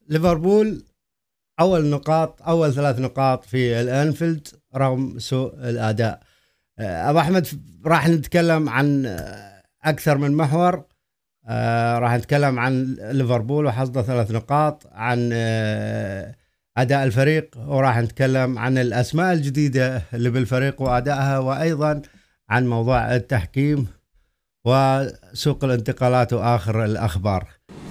ليفربول أول 3 نقاط في الأنفيلد رغم سوء الأداء. أبو أحمد، راح نتكلم عن أكثر من محور. راح نتكلم عن ليفربول وحصده 3 نقاط، عن أداء الفريق، وراح نتكلم عن الأسماء الجديدة اللي بالفريق وأدائها، وأيضا عن موضوع التحكيم وسوق الانتقالات وآخر الأخبار.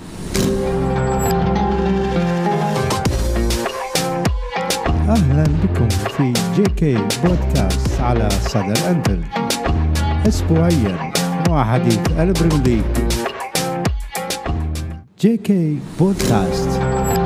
أهلا بكم في جي كي بودكاست على صدى الأنفيلد، أسبوعيا مع حديث البريمير ليج. جي كي بودكاست.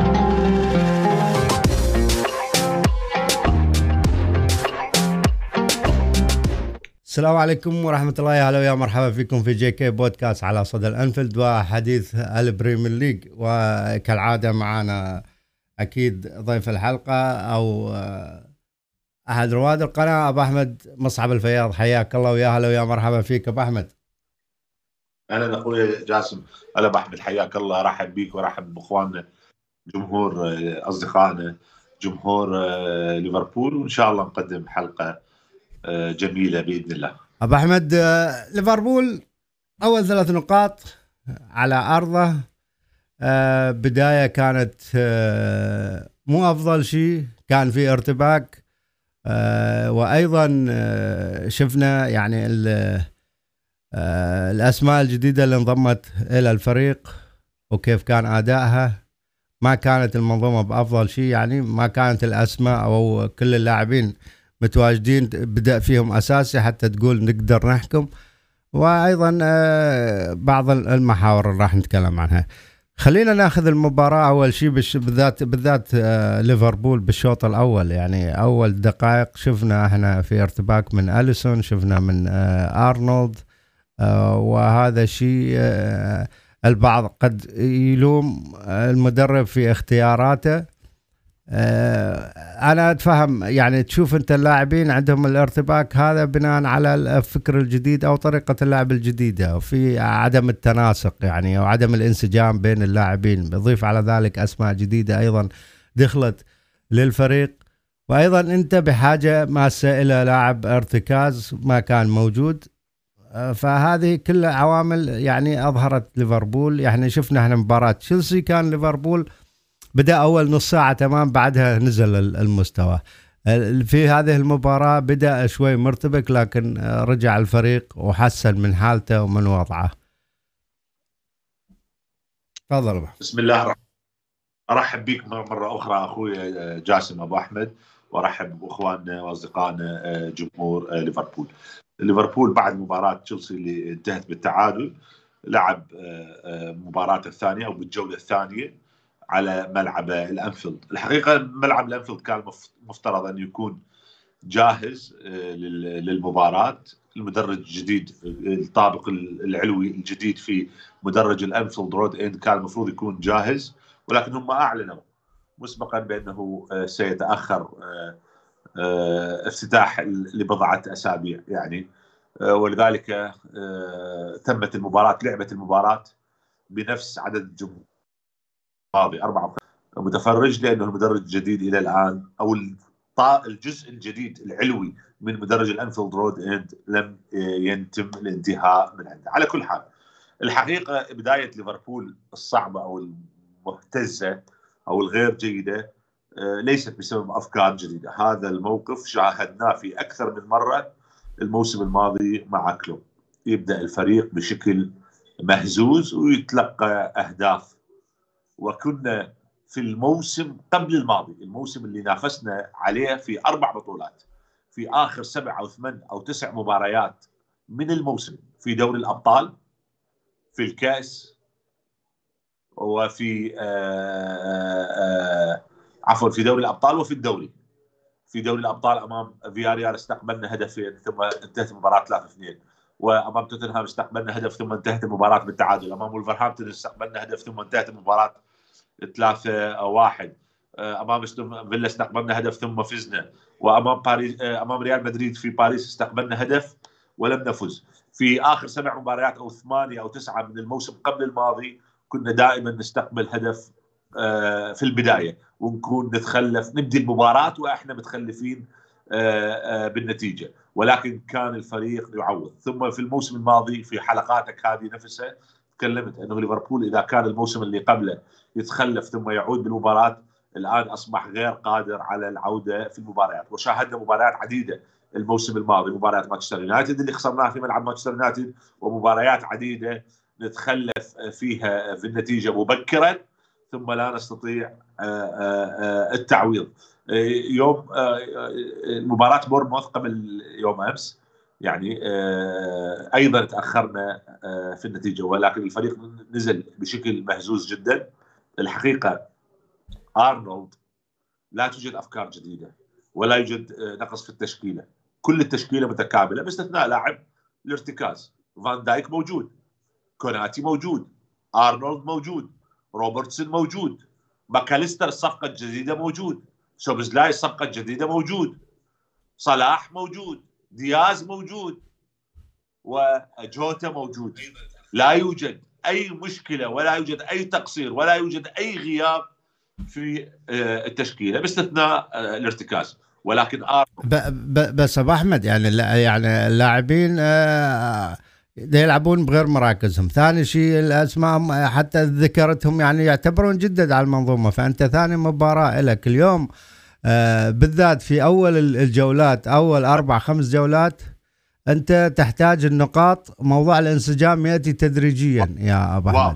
السلام عليكم ورحمة الله، أهلا ويا مرحبا فيكم في جي كي بودكاست على صدى الأنفيلد وحديث البريمير ليج. وكالعادة معنا أكيد ضيف الحلقة أو أحد رواد القناة أبو أحمد مصعب الفياض. حياك الله ويا هلا ويا مرحبا فيك أبو أحمد. أهلا أخوي جاسم. هلا أبو أحمد، حياك الله. رحب بيك ورحب بإخواننا جمهور أصدقائنا جمهور ليفربول، وإن شاء الله نقدم حلقة جميلة بإذن الله. أبو أحمد، ليفربول أول 3 نقاط على أرضه، بداية كانت مو أفضل شيء، كان في ارتباك، وأيضا شفنا يعني الأسماء الجديدة اللي انضمت إلى الفريق وكيف كان أدائها. ما كانت المنظومة بأفضل شيء، يعني ما كانت الأسماء أو كل اللاعبين متواجدين بدأ فيهم أساسي حتى تقول نقدر نحكم. وأيضا بعض المحاور اللي راح نتكلم عنها. خلينا ناخذ المباراة أول شيء بالذات ليفربول بالشوط الأول. يعني أول دقائق شفنا احنا في ارتباك من أليسون، شفنا من أرنولد، وهذا شيء البعض قد يلوم المدرب في اختياراته. أنا أتفهم، يعني تشوف أنت اللاعبين عندهم الارتباك هذا بناء على الفكر الجديد أو طريقة اللعب الجديدة، وفي عدم التناسق يعني أو عدم الانسجام بين اللاعبين. بضيف على ذلك أسماء جديدة أيضا دخلت للفريق، وأيضا أنت بحاجة ماسة إلى لاعب ارتكاز ما كان موجود. فهذه كل عوامل يعني أظهرت ليفربول. يعني شفنا احنا مباراة تشيلسي كان ليفربول بدأ أول نص ساعة تمام، بعدها نزل المستوى. في هذه المباراة بدأ شوي مرتبك، لكن رجع الفريق وحسن من حالته ومن وضعه. تفضل. بسم الله الرحمن الرحيم. أرحب بك مرة أخرى أخوي جاسم أبو أحمد، وأرحب بأخواننا وأصدقائنا جمهور ليفربول بعد مباراة تشيلسي اللي انتهت بالتعادل لعب مباراة الثانية أو بالجولة الثانية على ملعب الأنفيلد. الحقيقة ملعب الأنفيلد كان مفترض أن يكون جاهز للمباراة. المدرج الجديد، الطابق العلوي الجديد في مدرج الأنفيلد رود إند كان المفروض يكون جاهز، ولكن هم أعلنوا مسبقا بأنه سيتأخر افتتاح لبضعة أسابيع يعني. ولذلك تمت المباراة، لعبت المباراة بنفس عدد الجمهور ماضي 4 متفرج، لأنه المدرج الجديد إلى الآن أو الجزء الجديد العلوي من مدرج الأنفيلد رود إند لم يتم الانتهاء من عنده. على كل حال، الحقيقة بداية ليفربول الصعبة أو المهتزة أو الغير جيدة ليست بسبب أفكار جديدة. هذا الموقف شاهدناه في أكثر من مرة الموسم الماضي مع كلوب. يبدأ الفريق بشكل مهزوز ويتلقى أهداف، وكنا في الموسم قبل الماضي، الموسم اللي نافسنا عليه في 4 بطولات، في آخر 7 أو 8 أو 9 مباريات من الموسم، في دوري الأبطال، في الكأس، وفي عفوا في دوري الأبطال وفي الدوري. في دوري الأبطال أمام فياريال استقبلنا هدفين ثم انتهت المباراة 3-2، وأمام توتنهام استقبلنا هدف ثم انتهت المباراة بالتعادل، أمام ولفرهامبتون استقبلنا هدف ثم انتهت المباراة 3-1، امام فيلا استقبلنا هدف ثم فزنا، وامام باريس امام ريال مدريد في باريس استقبلنا هدف ولم نفز. في اخر 7 مباريات او 8 أو 9 من الموسم قبل الماضي كنا دائما نستقبل هدف في البدايه ونكون نتخلف، نبدي المباراه واحنا متخلفين بالنتيجه، ولكن كان الفريق يعوض. ثم في الموسم الماضي في حلقاتك هذه نفسها تكلمت انه ليفربول اذا كان الموسم اللي قبله يتخلف ثم يعود بالمباراه، الان اصبح غير قادر على العوده في المباريات. وشاهدنا مباريات عديده الموسم الماضي، مباريات مانشستر يونايتد اللي خسرناها في ملعب مانشستر يونايتد، ومباريات عديده نتخلف فيها في النتيجه مبكرا ثم لا نستطيع التعويض. يوم مباراة بورنموث قبل يوم امس يعني ايضا تاخرنا في النتيجه، ولكن الفريق نزل بشكل مهزوز جدا. الحقيقه ارنولد لا توجد افكار جديده ولا يوجد نقص في التشكيله، كل التشكيله متكامله باستثناء لاعب الارتكاز. فان دايك موجود، كوناتي موجود، ارنولد موجود، روبرتسون موجود، ماكاليستر الصفقه الجديده موجود، سوبزلاي الصفقه الجديده موجود، صلاح موجود، دياز موجود، وجوتا موجود. لا يوجد اي مشكله ولا يوجد اي تقصير ولا يوجد اي غياب في التشكيله باستثناء الارتكاز. ولكن بس ابو احمد يعني اللاعبين يلعبون بغير مراكزهم. ثاني شيء الاسماء حتى ذكرتهم يعني يعتبرون جدد على المنظومه. فانت ثاني مباراه لك اليوم بالذات في اول الجولات، اول 4-5 جولات انت تحتاج النقاط. موضوع الانسجام ياتي تدريجيا يا ابو احمد.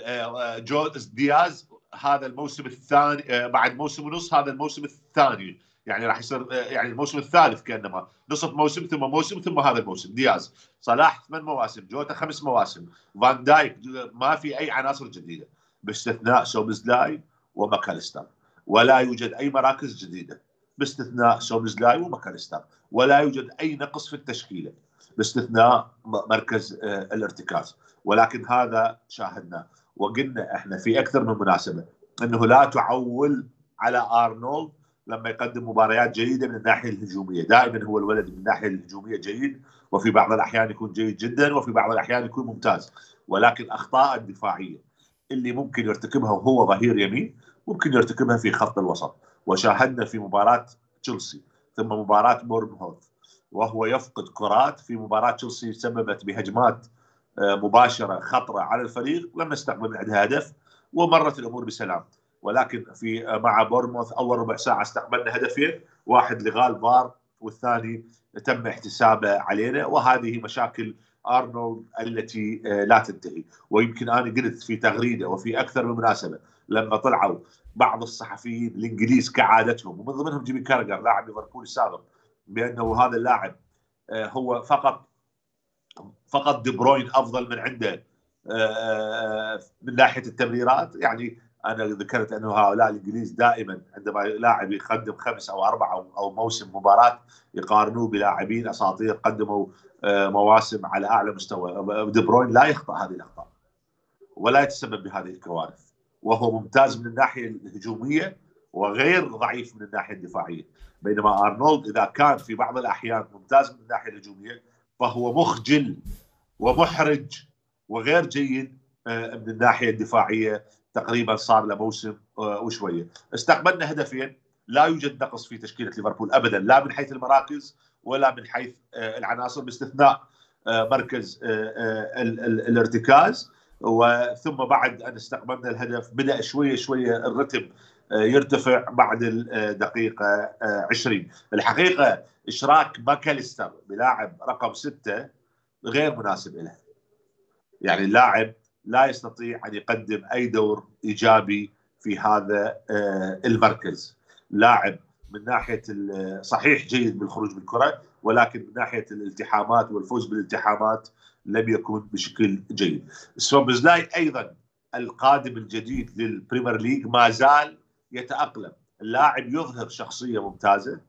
دياز هذا الموسم الثاني، بعد موسم ونص هذا الموسم الثاني، يعني راح يصير يعني الموسم الثالث كانما نصف موسم ثم موسم ثم هذا الموسم. دياز، صلاح 8 مواسم، جوتا 5 مواسم، فان دايك ما في اي عناصر جديده باستثناء سوبزلاي وماكاليستر، ولا يوجد اي مراكز جديده باستثناء سوبزلاي وماكاليستر، ولا يوجد اي نقص في التشكيله باستثناء مركز الارتكاز. ولكن هذا شاهدناه وقلنا احنا في اكثر من مناسبه انه لا تعول على ارنولد لما يقدم مباريات جيده من الناحيه الهجوميه. دائما هو الولد من الناحيه الهجوميه جيد، وفي بعض الاحيان يكون جيد جدا، وفي بعض الاحيان يكون ممتاز. ولكن اخطاء الدفاعيه اللي ممكن يرتكبها وهو ظهير يمين ممكن يرتكبها في خط الوسط. وشاهدنا في مباراه تشيلسي ثم مباراه بورنموث وهو يفقد كرات في مباراه تشيلسي سببت بهجمات مباشره خطره على الفريق، لم نستقبل من عندها هدف ومرت الامور بسلام. ولكن في مع بورنموث اول ربع ساعه استقبلنا هدفين، واحد لغال فار والثاني تم احتسابه علينا. وهذه مشاكل ارنولد التي لا تنتهي. ويمكن انا قلت في تغريده وفي اكثر من مناسبه لما طلعوا بعض الصحفيين الانجليز كعادتهم ومن ضمنهم جيمي كاراغر لاعب ليفربول السابق بانه هذا اللاعب هو فقط دي بروين افضل من عنده من ناحيه التمريرات. يعني انا ذكرت انه هؤلاء الانجليز دائما عندما لاعب يقدم 5 أو 4 أو موسم مباراه يقارنوه بلاعبين اساطير قدموا مواسم على اعلى مستوى. دي بروين لا يخطئ هذه الاخطاء ولا يتسبب بهذه الكوارث، وهو ممتاز من الناحيه الهجوميه وغير ضعيف من الناحيه الدفاعيه. بينما ارنولد اذا كان في بعض الاحيان ممتاز من الناحيه الهجوميه فهو مخجل ومحرج وغير جيد من الناحيه الدفاعيه. تقريبا صار له موسم وشويه. استقبلنا هدفين، لا يوجد نقص في تشكيله ليفربول ابدا، لا من حيث المراكز ولا من حيث العناصر باستثناء مركز الارتكاز. وثم بعد ان استقبلنا الهدف بدا شويه شويه الرتم يرتفع بعد الدقيقه 20. الحقيقه اشراك ماكاليستر بلاعب رقم 6 غير مناسب له. يعني اللاعب لا يستطيع ان يقدم اي دور ايجابي في هذا المركز. لاعب من ناحيه صحيح جيد بالخروج بالكره، ولكن من ناحيه الالتحامات والفوز بالالتحامات لم يكن بشكل جيد. سوبزلاي ايضا القادم الجديد للبريمير ليج ما زال يتاقلم. اللاعب يظهر شخصيه ممتازه،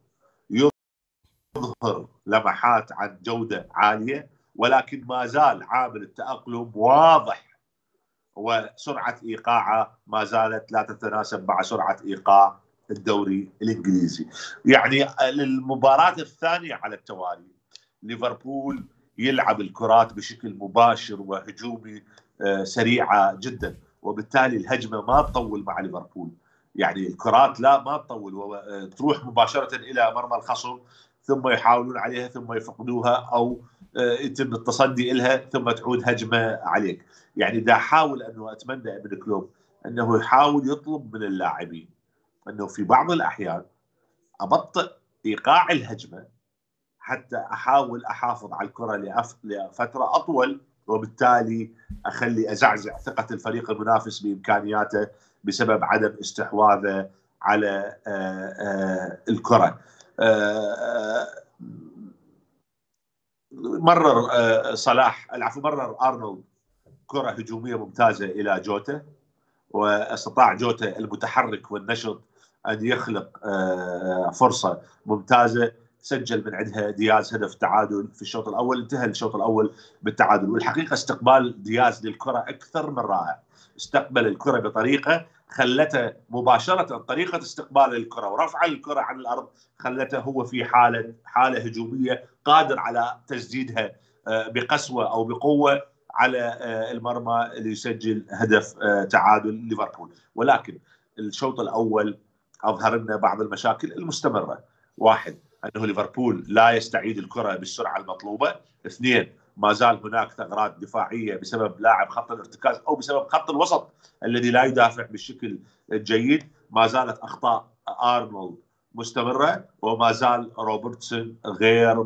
يظهر لمحات عن جوده عاليه، ولكن ما زال عامل التاقلم واضح، وسرعه ايقاعه ما زالت لا تتناسب مع سرعه ايقاع الدوري الانجليزي. يعني للمباراه الثانيه على التوالي ليفربول يلعب الكرات بشكل مباشر وهجومي سريعه جدا، وبالتالي الهجمه ما تطول مع ليفربول. يعني الكرات لا ما تطول، تروح مباشره الى مرمى الخصم ثم يحاولون عليها ثم يفقدوها، او يتم التصدي لها ثم تعود هجمه عليك. يعني دا احاول انه اتمنى ابن كلوب انه يحاول يطلب من اللاعبين انه في بعض الاحيان ابطئ ايقاع الهجمه حتى احاول احافظ على الكره لفتره اطول، وبالتالي اخلي ازعزع ثقه الفريق المنافس بامكانياته بسبب عدم استحواذه على الكره. مرر مرر ارنولد كره هجوميه ممتازه الى جوتا، واستطاع جوتا المتحرك والنشط ان يخلق فرصه ممتازه، سجل من عندها دياز هدف تعادل في الشوط الاول، انتهى الشوط الاول بالتعادل. والحقيقه استقبال دياز للكره اكثر من رائع، استقبل الكره بطريقه خلته مباشره طريقه استقبال الكره ورفع الكره عن الارض خلته هو في حاله هجوميه قادر على تسديدها بقسوه او بقوه على المرمى ليسجل هدف تعادل ليفربول. ولكن الشوط الاول اظهر لنا بعض المشاكل المستمره. واحد، انه ليفربول لا يستعيد الكره بالسرعه المطلوبه. اثنين، ما زال هناك ثغرات دفاعيه بسبب لاعب خط الارتكاز او بسبب خط الوسط الذي لا يدافع بالشكل الجيد. ما زالت اخطاء ارنولد مستمره، وما زال روبرتسون غير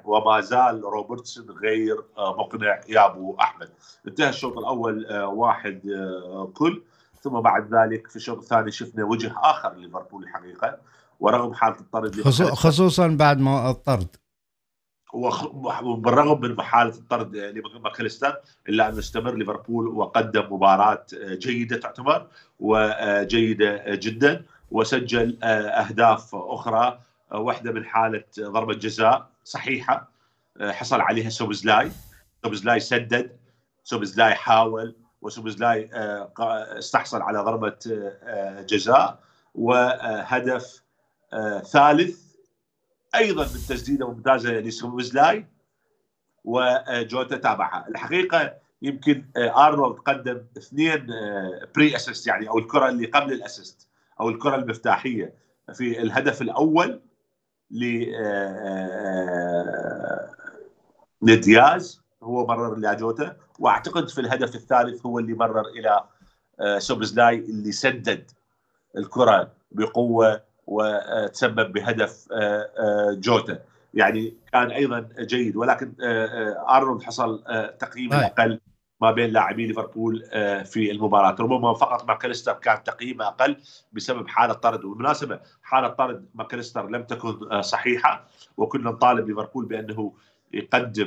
مقنع يا ابو احمد. انتهى الشوط الاول 1-0، ثم بعد ذلك في الشوط الثاني شفنا وجه اخر لليفربول الحقيقه، ورغم حاله الطرد خصوصا بعد ما الطرد، وبالرغم من حاله الطرد لماكاليستر الا ان استمر ليفربول وقدم مباراه جيده تعتبر وجيده جدا، وسجل اهداف اخرى. واحده من حاله ضربه جزاء صحيحه حصل عليها سوبزلاي سدد، سوبزلاي حاول، وسوبزلاي استحصل على ضربه جزاء. وهدف ثالث ايضا من تسديده ممتازه لسوبزلاي، وجوتا تابعها. الحقيقه يمكن ارنولد قدم 2 بري اسيست، يعني او الكره اللي قبل الاسيست او الكره المفتاحيه في الهدف الاول لدياز هو مرر لجوتا، واعتقد في الهدف الثالث هو اللي مرر الى سوبزلاي اللي سدد الكره بقوه وتسبب بهدف جوتا. يعني كان ايضا جيد، ولكن ارنولد حصل تقييم اقل ما بين لاعبي ليفربول في المباراه. ربما فقط ماكاليستر كان تقييمه اقل بسبب حاله طرد، وبالمناسبه حاله طرد ماكاليستر لم تكن صحيحه، وكنا نطالب ليفربول بانه يقدم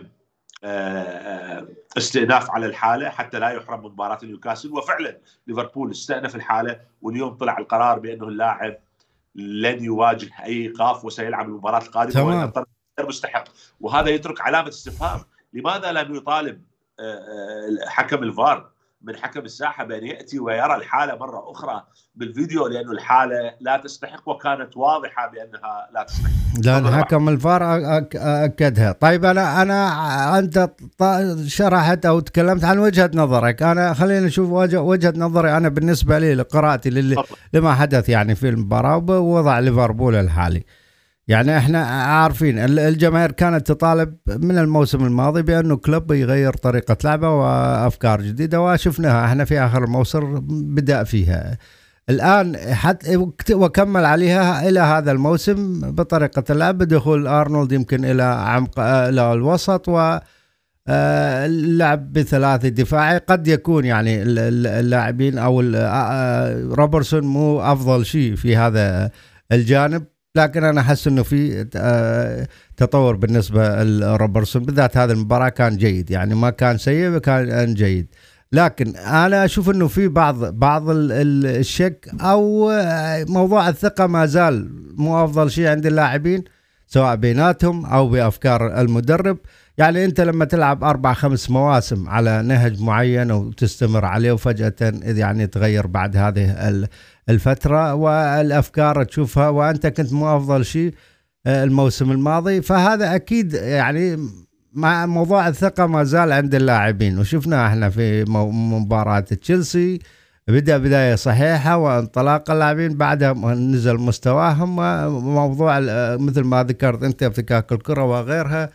استئناف على الحاله حتى لا يحرم من مباراه نيوكاسل. وفعلا ليفربول استأنف الحاله، واليوم طلع القرار بانه اللاعب لن يواجه اي ايقاف وسيلعب المباراه القادمه وان غير مستحق. وهذا يترك علامه استفهام، لماذا لم يطالب حكم الفار من حكم الساحه بان ياتي ويرى الحاله مره اخرى بالفيديو، لانه الحاله لا تستحق وكانت واضحه بانها لا تستحق، لان حكم الفار اكدها. طيب انت شرحت او تكلمت عن وجهه نظرك، انا خلينا نشوف وجهه نظري انا بالنسبه لي لقراءتي لما حدث يعني في المباراه ووضع ليفربول الحالي. يعني احنا عارفين الجماهير كانت تطالب من الموسم الماضي بانه كلوب يغير طريقه لعبه وافكار جديده، وشفناها احنا في اخر الموسم بدا فيها. الان حتى وكمل عليها الى هذا الموسم بطريقه اللعب، بدخول ارنولد يمكن الى عمق الى الوسط، واللعب بثلاثي دفاعي. قد يكون يعني اللاعبين او روبرتسون مو افضل شيء في هذا الجانب، لكن أنا أحس أنه في تطور بالنسبة لروبرتسون، بالذات هذه المباراة كان جيد، يعني ما كان سيء، كان جيد. لكن أنا أشوف أنه في بعض الشك أو موضوع الثقة ما زال مو أفضل شيء عند اللاعبين، سواء بيناتهم أو بأفكار المدرب. يعني أنت لما تلعب 4-5 مواسم على نهج معين وتستمر عليه، وفجأة يعني تغير بعد هذه الفترة والأفكار تشوفها وأنت كنت مو أفضل شيء الموسم الماضي، فهذا أكيد يعني مع موضوع الثقة ما زال عند اللاعبين. وشفنا احنا في مباراة تشيلسي بدأ بداية صحيحة وانطلاق اللاعبين، بعدها نزل مستواهم. موضوع مثل ما ذكرت أنت افتكاك الكرة وغيرها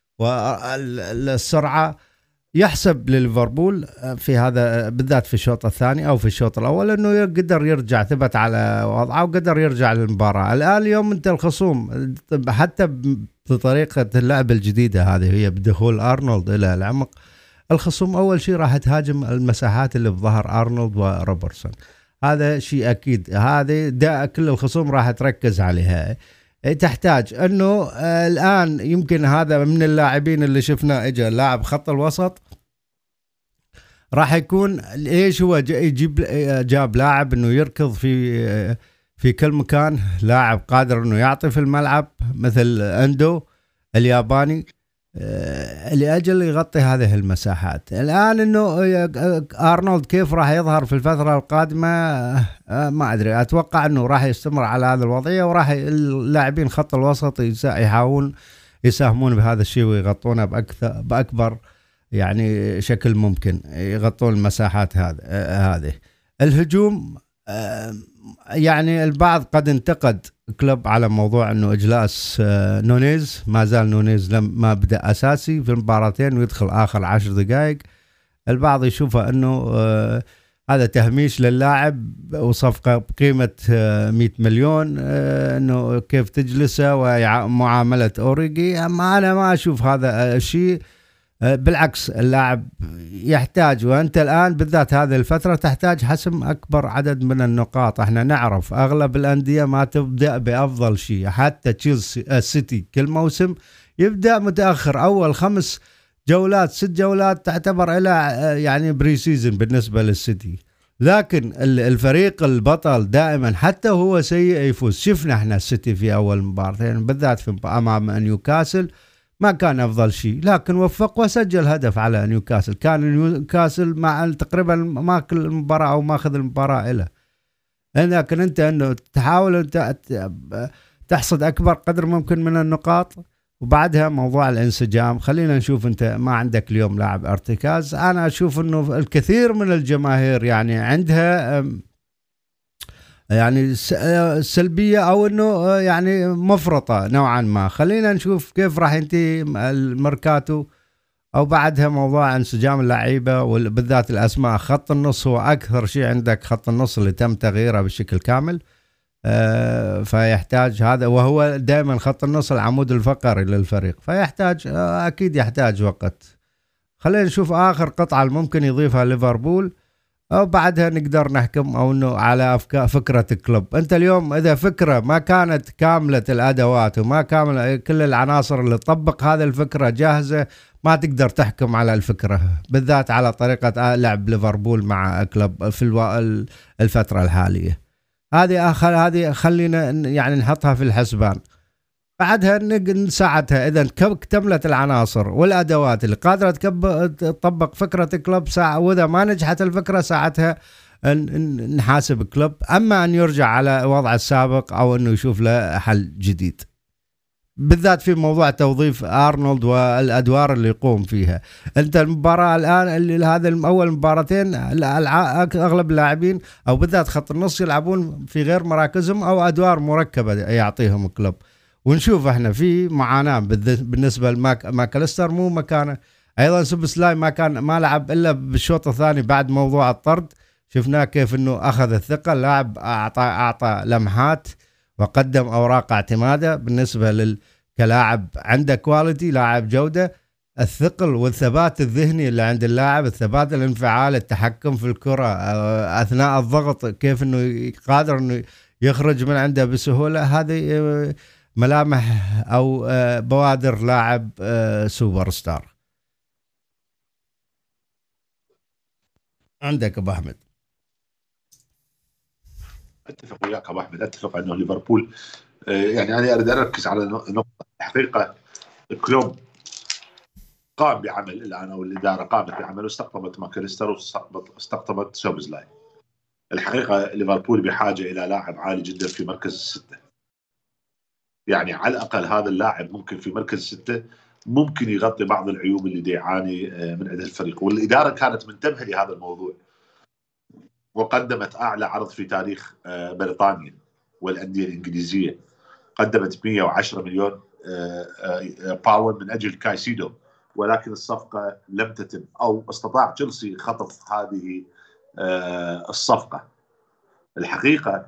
والسرعة يحسب لليفربول في هذا بالذات في الشوط الثاني أو في الشوط الأول أنه قدر يرجع، ثبت على وضعه وقدر يرجع للمباراة. الآن اليوم أنت الخصوم حتى بطريقة اللعب الجديدة هذه هي بدخول أرنولد إلى العمق، الخصوم أول شيء راح تهاجم المساحات اللي بظهر أرنولد وروبرتسون، هذا شيء أكيد. هذه كل الخصوم راح تركز عليها. تحتاج أنه الآن يمكن هذا من اللاعبين اللي شفنا إجا لاعب خط الوسط راح يكون إيش هو جاب لاعب أنه يركض في كل مكان، لاعب قادر أنه يعطي في الملعب مثل أندو الياباني لأجل يغطي هذه المساحات. الآن أنه أرنولد كيف راح يظهر في الفترة القادمة ما أدري، أتوقع أنه راح يستمر على هذه الوضعية، وراح اللاعبين خط الوسط يحاولون يساهمون بهذا الشيء ويغطونه بأكبر يعني شكل ممكن، يغطون المساحات هذه. الهجوم يعني البعض قد انتقد كلوب على موضوع انه اجلاس نونيز، ما زال نونيز ما بدأ اساسي في المباراتين ويدخل اخر 10 دقائق. البعض يشوفه انه هذا تهميش للاعب وصفقة بقيمة 100 مليون، انه كيف تجلسه ومعاملة اوريجي. اما انا ما اشوف هذا الشيء، بالعكس اللاعب يحتاج، وانت الان بالذات هذه الفترة تحتاج حسم اكبر عدد من النقاط. احنا نعرف اغلب الاندية ما تبدأ بافضل شيء، حتى تشيلسي السيتي كل موسم يبدأ متأخر، اول 5 جولات 6 جولات تعتبر الى يعني بري سيزن بالنسبة للسيتي، لكن الفريق البطل دائما حتى هو سيء يفوز. شفنا احنا السيتي في اول مباراتين بالذات في امام نيوكاسل ما كان أفضل شيء، لكن وفق وسجل هدف على نيوكاسل. كان نيوكاسل مع تقريبا ماكل المباراة أو ماخذ المباراة إله، لكن أنت أنه تحاول تحصد أكبر قدر ممكن من النقاط. وبعدها موضوع الانسجام، خلينا نشوف أنت ما عندك اليوم لاعب ارتكاز. أنا أشوف أنه الكثير من الجماهير يعني عندها يعني سلبية أو أنه يعني مفرطة نوعا ما. خلينا نشوف كيف راح ينتهي الميركاتو، أو بعدها موضوع انسجام اللعيبة وبالذات الأسماء. خط النص هو أكثر شيء عندك، خط النص اللي تم تغييره بشكل كامل، فيحتاج هذا، وهو دائما خط النص العمود الفقري للفريق، فيحتاج أكيد يحتاج وقت. خلينا نشوف آخر قطعة ممكن يضيفها ليفربول أو بعدها نقدر نحكم أو إنه على فكرة كلوب. أنت اليوم إذا فكرة ما كانت كاملة الأدوات وما كاملة كل العناصر اللي تطبق هذه الفكرة جاهزة، ما تقدر تحكم على الفكرة، بالذات على طريقة لعب ليفربول مع كلوب في الفترة الحالية. هذه خلينا يعني نحطها في الحسبان. بعدها ساعتها إذا اكتملت العناصر والأدوات اللي قادرة تطبق فكرة كلوب ساعة، وإذا ما نجحت الفكرة ساعتها نحاسب كلوب، أما أن يرجع على وضع السابق أو أنه يشوف له حل جديد، بالذات في موضوع توظيف أرنولد والأدوار اللي يقوم فيها. أنت المباراة الآن اللي هذا أول مباراتين أغلب اللاعبين أو بالذات خط النص يلعبون في غير مراكزهم أو أدوار مركبة يعطيهم كلوب، ونشوف احنا في معاناة بالنسبة لماكاليستر مو مكانه. ايضا سوبوسلاي ما لعب الا بالشوط الثاني بعد موضوع الطرد، شفناه كيف انه اخذ الثقة، لاعب اعطى لمحات وقدم اوراق اعتماده بالنسبة كلاعب عنده كواليتي، لاعب جودة. الثقل والثبات الذهني اللي عند اللاعب، الثبات الانفعال، التحكم في الكرة اثناء الضغط، كيف انه قادر انه يخرج من عنده بسهولة، هذه ملامح أو بوادر لاعب سوبر ستار. عندك أبو أحمد. أتفق وياك أبو أحمد، أتفق أنه ليفربول يعني أنا أريد أركز على نقطة الحقيقة. كلوب قام بعمل الآن، أو الإدارة قامت بعمل واستقطبت ماكاليستر واستقطبت سوبوسلاي. الحقيقة ليفربول بحاجة إلى لاعب عالي جدا في مركز الستة، يعني على الأقل هذا اللاعب ممكن في مركز 6 ممكن يغطي بعض العيوب اللي يعاني من عندها الفريق، والإدارة كانت منتبهة لهذا الموضوع. وقدمت اعلى عرض في تاريخ بريطانيا والانديه الانجليزيه، قدمت 110 مليون باوند من اجل كايسيدو، ولكن الصفقه لم تتم، او استطاع تشيلسي خطف هذه الصفقه. الحقيقه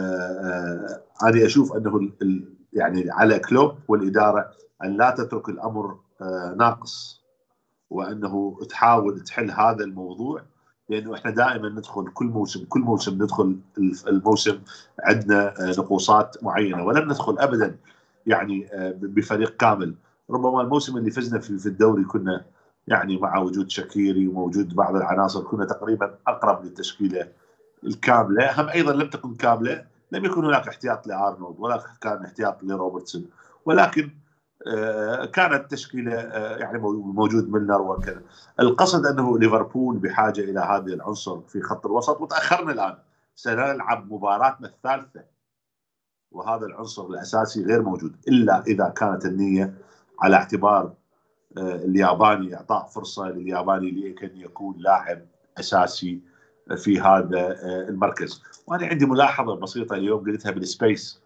انا اشوف انه يعني على كلوب والاداره ان لا تترك الامر ناقص، وانه تحاول تحل هذا الموضوع، لانه احنا دائما ندخل كل موسم ندخل الموسم عندنا نقوصات معينه، ولم ندخل ابدا يعني بفريق كامل. ربما الموسم اللي فزنا في الدوري كنا يعني مع وجود شاكيري وموجود بعض العناصر كنا تقريبا اقرب للتشكيله الكامله، هم ايضا لم تكن كامله، لم يكن هناك احتياط لارنولد ولا كان احتياط لروبرتسون، ولكن كانت تشكيله يعني موجود ميلنر وكذا. القصد انه ليفربول بحاجه الى هذا العنصر في خط الوسط، وتاخرنا الان، سنلعب مباراتنا الثالثه وهذا العنصر الاساسي غير موجود، الا اذا كانت النيه على اعتبار الياباني، اعطاء فرصه للياباني لكي يكون لاعب اساسي في هذا المركز. وانا عندي ملاحظه بسيطه اليوم قلتها بالسبيس،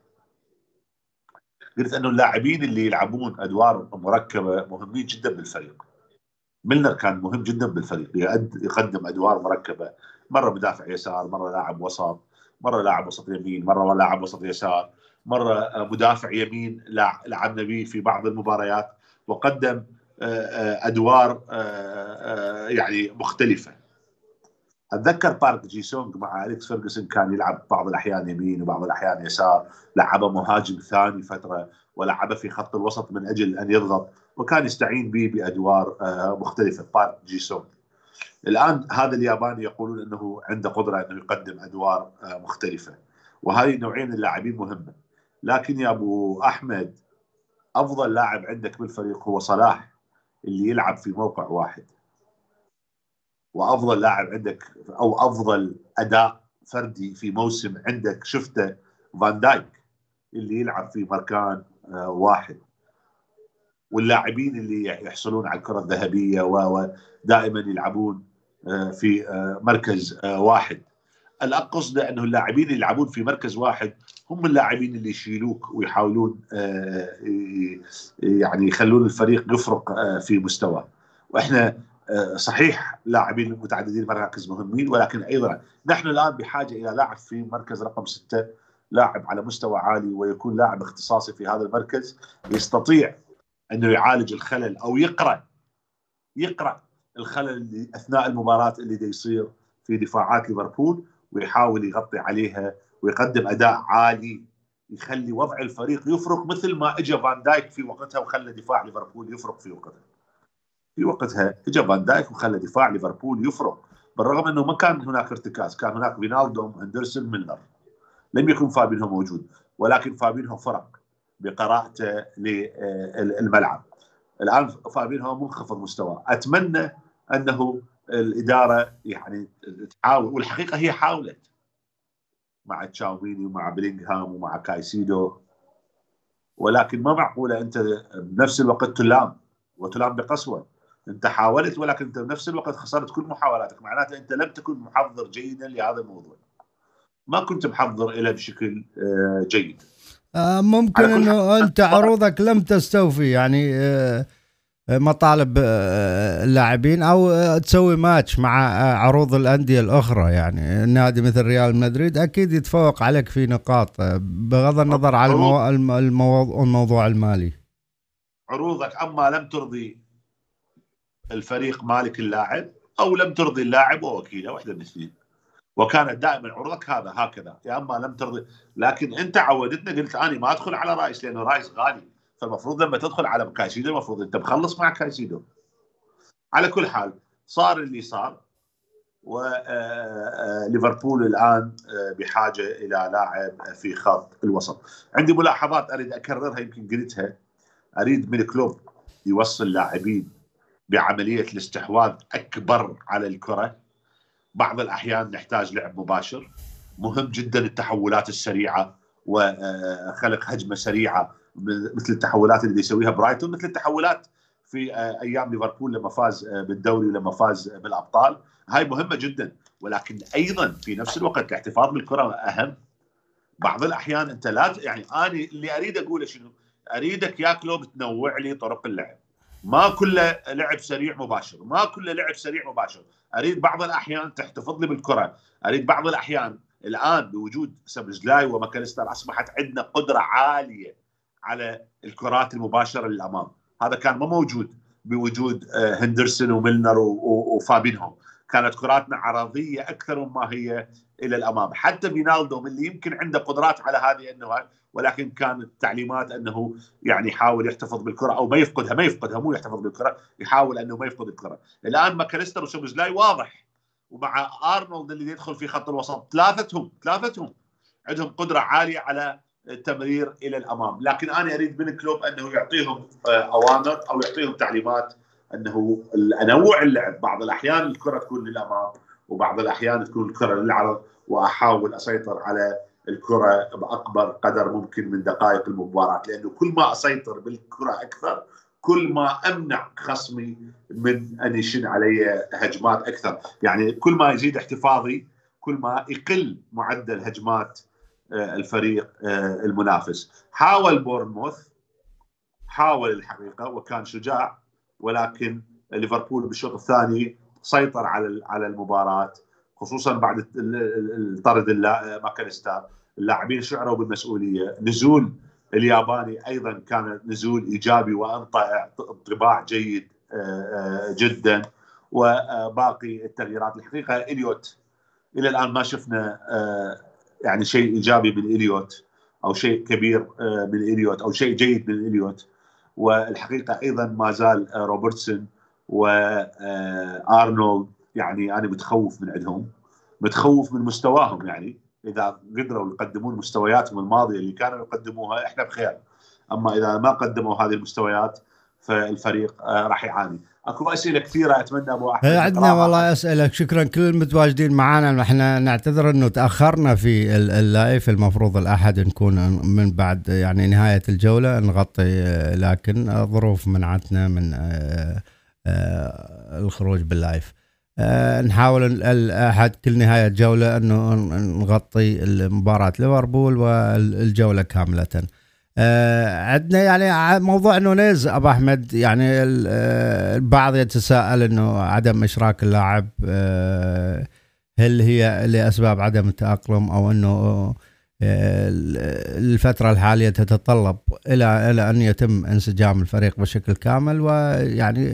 قلت انه اللاعبين اللي يلعبون ادوار مركبه مهمين جدا بالفريق. ميلنر كان مهم جدا بالفريق، يقدم ادوار مركبه، مره مدافع يسار، مره لاعب وسط، مره لاعب وسط يمين، مره لاعب وسط يسار، مره مدافع يمين لعبنا به في بعض المباريات، وقدم ادوار يعني مختلفه. اتذكر بارك جي سونغ مع اليكس فيرغسون كان يلعب بعض الاحيان يمين وبعض الاحيان يسار، لعبه مهاجم ثاني فتره، ولعبه في خط الوسط من اجل ان يضغط، وكان يستعين به بادوار مختلفه بارك جي سونغ. الان هذا الياباني يقولون انه عنده قدره انه يقدم ادوار مختلفه، وهذه نوعين من اللاعبين مهمه. لكن يا ابو احمد، افضل لاعب عندك بالفريق هو صلاح اللي يلعب في موقع واحد، وافضل لاعب عندك او افضل اداء فردي في موسم عندك شفته فان دايك اللي يلعب في مكان واحد، واللاعبين اللي يحصلون على الكره الذهبيه ودائما يلعبون في مركز واحد. الاقصد انه اللاعبين اللي يلعبون في مركز واحد هم اللاعبين اللي يشيلوك ويحاولون يعني يخلون الفريق يفرق في مستوى. واحنا صحيح لاعبين متعددين مراكز مهمين، ولكن ايضا نحن الان بحاجه الى لاعب في مركز رقم 6، لاعب على مستوى عالي ويكون لاعب اختصاصي في هذا المركز، يستطيع انه يعالج الخلل او يقرا الخلل اللي اثناء المباراه اللي دا يصير في دفاعات ليفربول، ويحاول يغطي عليها ويقدم اداء عالي يخلي وضع الفريق يفرق، مثل ما اجى فان دايك في وقتها وخلى دفاع ليفربول يفرق في وقتها. في وقتها اجى فان دايك وخلى دفاع ليفربول يفرق، بالرغم انه ما كان هناك ارتكاز، كان هناك فينالدوم، هندرسون، ميلنر، لم يكن فابينهو موجود، ولكن فابينهو فرق بقراءته للملعب. الان فابينهو منخفض مستوى، اتمنى انه الاداره يعني تحاول، والحقيقه هي حاولت مع تشاوميني ومع بلينغهام ومع كايسيدو، ولكن ما معقوله انت بنفس الوقت تلام بقسوه. انت حاولت ولكن انت بنفس الوقت خسرت كل محاولاتك، معناته انت لم تكن محضر جيدا لهذا الموضوع، ما كنت محضر له بشكل جيد. ممكن انه انت عروضك لم تستوفي يعني مطالب اللاعبين، او تسوي ماتش مع عروض الانديه الاخرى. يعني النادي مثل ريال مدريد اكيد يتفوق عليك في نقاط بغض النظر على الموضوع المالي. عروضك اما لم ترضي الفريق مالك اللاعب، او لم ترضي اللاعب ووكيله، واحده من الاثنين، وكانت دائما عروضك هكذا، يا اما لم ترضي. لكن انت عودتنا، قلت اني ما ادخل على رايس لانه رايس غالي، فالمفروض لما تدخل على كايسيدو المفروض انت مخلص مع كايسيدو. على كل حال صار اللي صار، وليفربول الان بحاجه الى لاعب في خط الوسط. عندي ملاحظات اريد اكررها، يمكن قلتها. اريد من كلوب يوصل لاعبين بعمليه الاستحواذ اكبر على الكره. بعض الاحيان نحتاج لعب مباشر، مهم جدا التحولات السريعه وخلق هجمه سريعه مثل التحولات اللي يسويها برايتون، مثل التحولات في ايام ليفربول لما فاز بالدوري ولما فاز بالابطال. هاي مهمه جدا، ولكن ايضا في نفس الوقت الاحتفاظ بالكره اهم. بعض الاحيان انت لا يعني انا اللي اريد اقوله شنو؟ اريدك يا كلوب تنوع لي طرق اللعب، ما كله لعب سريع مباشر، ما كله لعب سريع مباشر، اريد بعض الاحيان تحتفظ لي بالكره، اريد بعض الاحيان. الان بوجود سبزلاي وماكاليستر اصبحت عندنا قدره عاليه على الكرات المباشره للامام، هذا كان ما موجود بوجود هندرسون وميلنر وفابينهو. كانت كراتنا عرضيه اكثر مما هي الى الامام. حتى فينالدوم اللي يمكن عنده قدرات على هذه النوع، ولكن كانت التعليمات انه يعني يحاول يحتفظ بالكره او ما يفقدها مو يحتفظ بالكره، يحاول انه ما يفقد الكره. الان ماكاليستر وسوبوزلاي واضح، ومع ارنولد اللي يدخل في خط الوسط، ثلاثتهم عندهم قدره عاليه على التمرير الى الامام. لكن انا اريد من كلوب انه يعطيهم اوامر او يعطيهم تعليمات انه انوع اللعب. بعض الاحيان الكره تكون للامام، وبعض الاحيان تكون الكره للعرض، واحاول اسيطر على الكره باكبر قدر ممكن من دقائق المباراه، لانه كل ما اسيطر بالكره اكثر كل ما امنع خصمي من ان يشن علي هجمات اكثر. يعني كل ما يزيد احتفاظي كل ما يقل معدل هجمات الفريق المنافس. حاول بورنموث، حاول الحقيقه وكان شجاع، ولكن ليفربول بالشوط الثاني سيطر على المباراه، خصوصا بعد الطرد ماكاليستر. اللاعبين شعروا بالمسؤوليه. نزول الياباني ايضا كان نزول ايجابي وانطى انطباع جيد جدا. وباقي التغييرات الحقيقه اليوت الى الان ما شفنا يعني شيء ايجابي من اليوت او شيء كبير من اليوت او شيء جيد من اليوت. والحقيقه ايضا ما زال روبرتسون وارنولد يعني انا متخوف من عندهم، متخوف من مستواهم. يعني اذا قدروا يقدمون مستوياتهم الماضيه اللي كانوا يقدموها احنا بخير، اما اذا ما قدموا هذه المستويات فالفريق راح يعاني. اكو اسئله كثيره اتمنى ابو احمد عندنا والله اسئله. شكرا كل المتواجدين معنا. احنا نعتذر انه تاخرنا في اللايف، المفروض الاحد نكون من بعد يعني نهايه الجوله نغطي، لكن ظروف منعتنا من الخروج باللايف. نحاول الاحد كل نهايه جوله انه نغطي مباراه ليفربول والجوله كامله. عندنا يعني موضوع نونيز ابو احمد، يعني البعض يتساءل انه عدم اشراك اللاعب هل هي لاسباب عدم التاقلم او انه الفتره الحاليه تتطلب الى ان يتم انسجام الفريق بشكل كامل، ويعني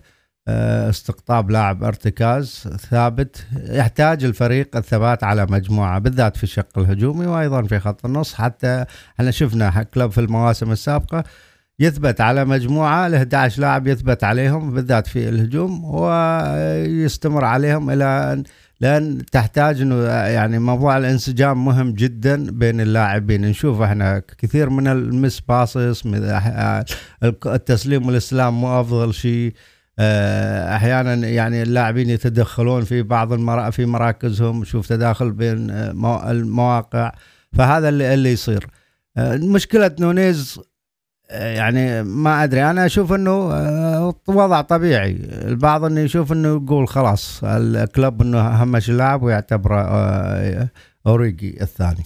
استقطاب لاعب ارتكاز ثابت. يحتاج الفريق الثبات على مجموعة بالذات في الشق الهجومي وأيضا في خط النص. حتى احنا شفنا كلوب في المواسم السابقة يثبت على مجموعة ل11 لاعب، يثبت عليهم بالذات في الهجوم ويستمر عليهم إلى لأن تحتاج انه يعني موضوع الانسجام مهم جدا بين اللاعبين. نشوف احنا كثير من المس باسس، التسليم والاستلام مو افضل شيء. احيانا يعني اللاعبين يتدخلون في بعض في مراكزهم، شوف تداخل بين المواقع، فهذا اللي يصير. مشكلة نونيز يعني ما ادري، انا اشوف انه وضع طبيعي. البعض انه يشوف انه يقول خلاص الكلب انه همش اللاعب ويعتبره اوريجي الثاني.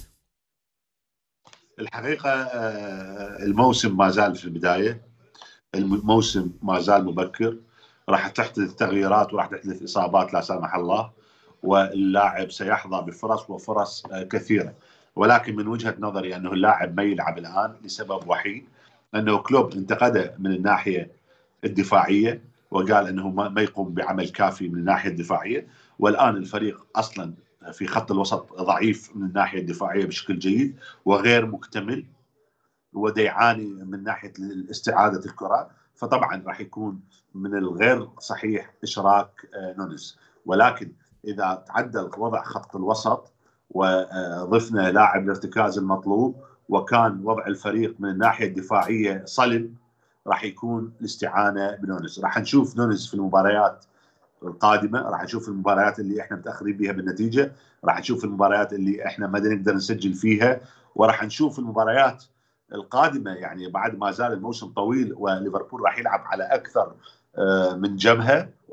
الحقيقة الموسم ما زال في البداية، الموسم ما زال مبكر، راح تحدث تغييرات وراح تحدث إصابات لا سمح الله، واللاعب سيحظى بفرص وفرص كثيرة. ولكن من وجهة نظري أنه اللاعب ما يلعب الآن لسبب وحيد، أنه كلوب انتقده من الناحية الدفاعية وقال أنه ما يقوم بعمل كافي من الناحية الدفاعية، والآن الفريق أصلا في خط الوسط ضعيف من الناحية الدفاعية بشكل جيد وغير مكتمل، وده يعاني من ناحية استعادة الكرة. فطبعا راح يكون من الغير صحيح إشراك نونيز. ولكن إذا تعدل وضع خط الوسط وضفنا لاعب الارتكاز المطلوب وكان وضع الفريق من الناحية الدفاعية صلب، راح يكون الاستعانة بنونيز. راح نشوف نونيز في المباريات القادمة، راح نشوف المباريات اللي احنا متأخرين بها بالنتيجة، راح نشوف المباريات اللي احنا ما نقدر نسجل فيها، وراح نشوف المباريات القادمة. يعني بعد ما زال الموسم طويل وليفربول راح يلعب على أكثر من جبهة،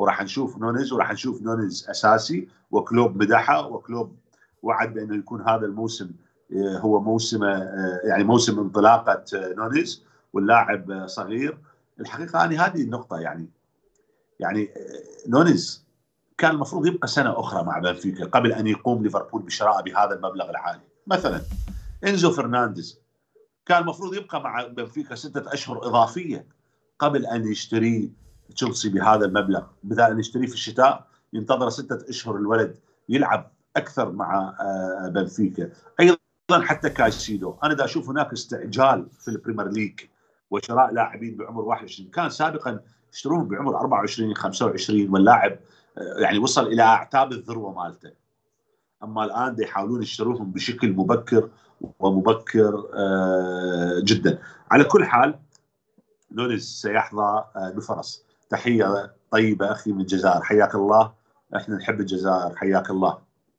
وراح نشوف نونيز، وراح نشوف نونيز اساسي، وكلوب مدحه، وكلوب وعد بانه يكون هذا الموسم هو موسم يعني موسم انطلاقه نونيز، واللاعب صغير. الحقيقه انا هذه النقطه يعني نونيز كان المفروض يبقى سنه اخرى مع بنفيكا قبل ان يقوم ليفربول بشرائه بهذا المبلغ العالي. مثلا انزو فرنانديز كان المفروض يبقى مع بنفيكا 6 أشهر اضافيه قبل ان يشتري تشيلسي بهذا المبلغ، بدل ان يشتريه في الشتاء ينتظر 6 أشهر الولد يلعب اكثر مع بنفيكا. ايضا حتى كايسيدو، انا دا اشوف هناك استعجال في البريمير ليج وشراء لاعبين بعمر 21. كان سابقا يشتروهم بعمر 24 25 واللاعب يعني وصل الى اعتاب الذروه مالته. اما الان دي يحاولون يشتروهم بشكل مبكر ومبكر جدا. على كل حال نونيز سيحظى بفرص. تحيه طيبه اخي من الجزائر، حياك الله، احنا نحب الجزائر، حياك الله.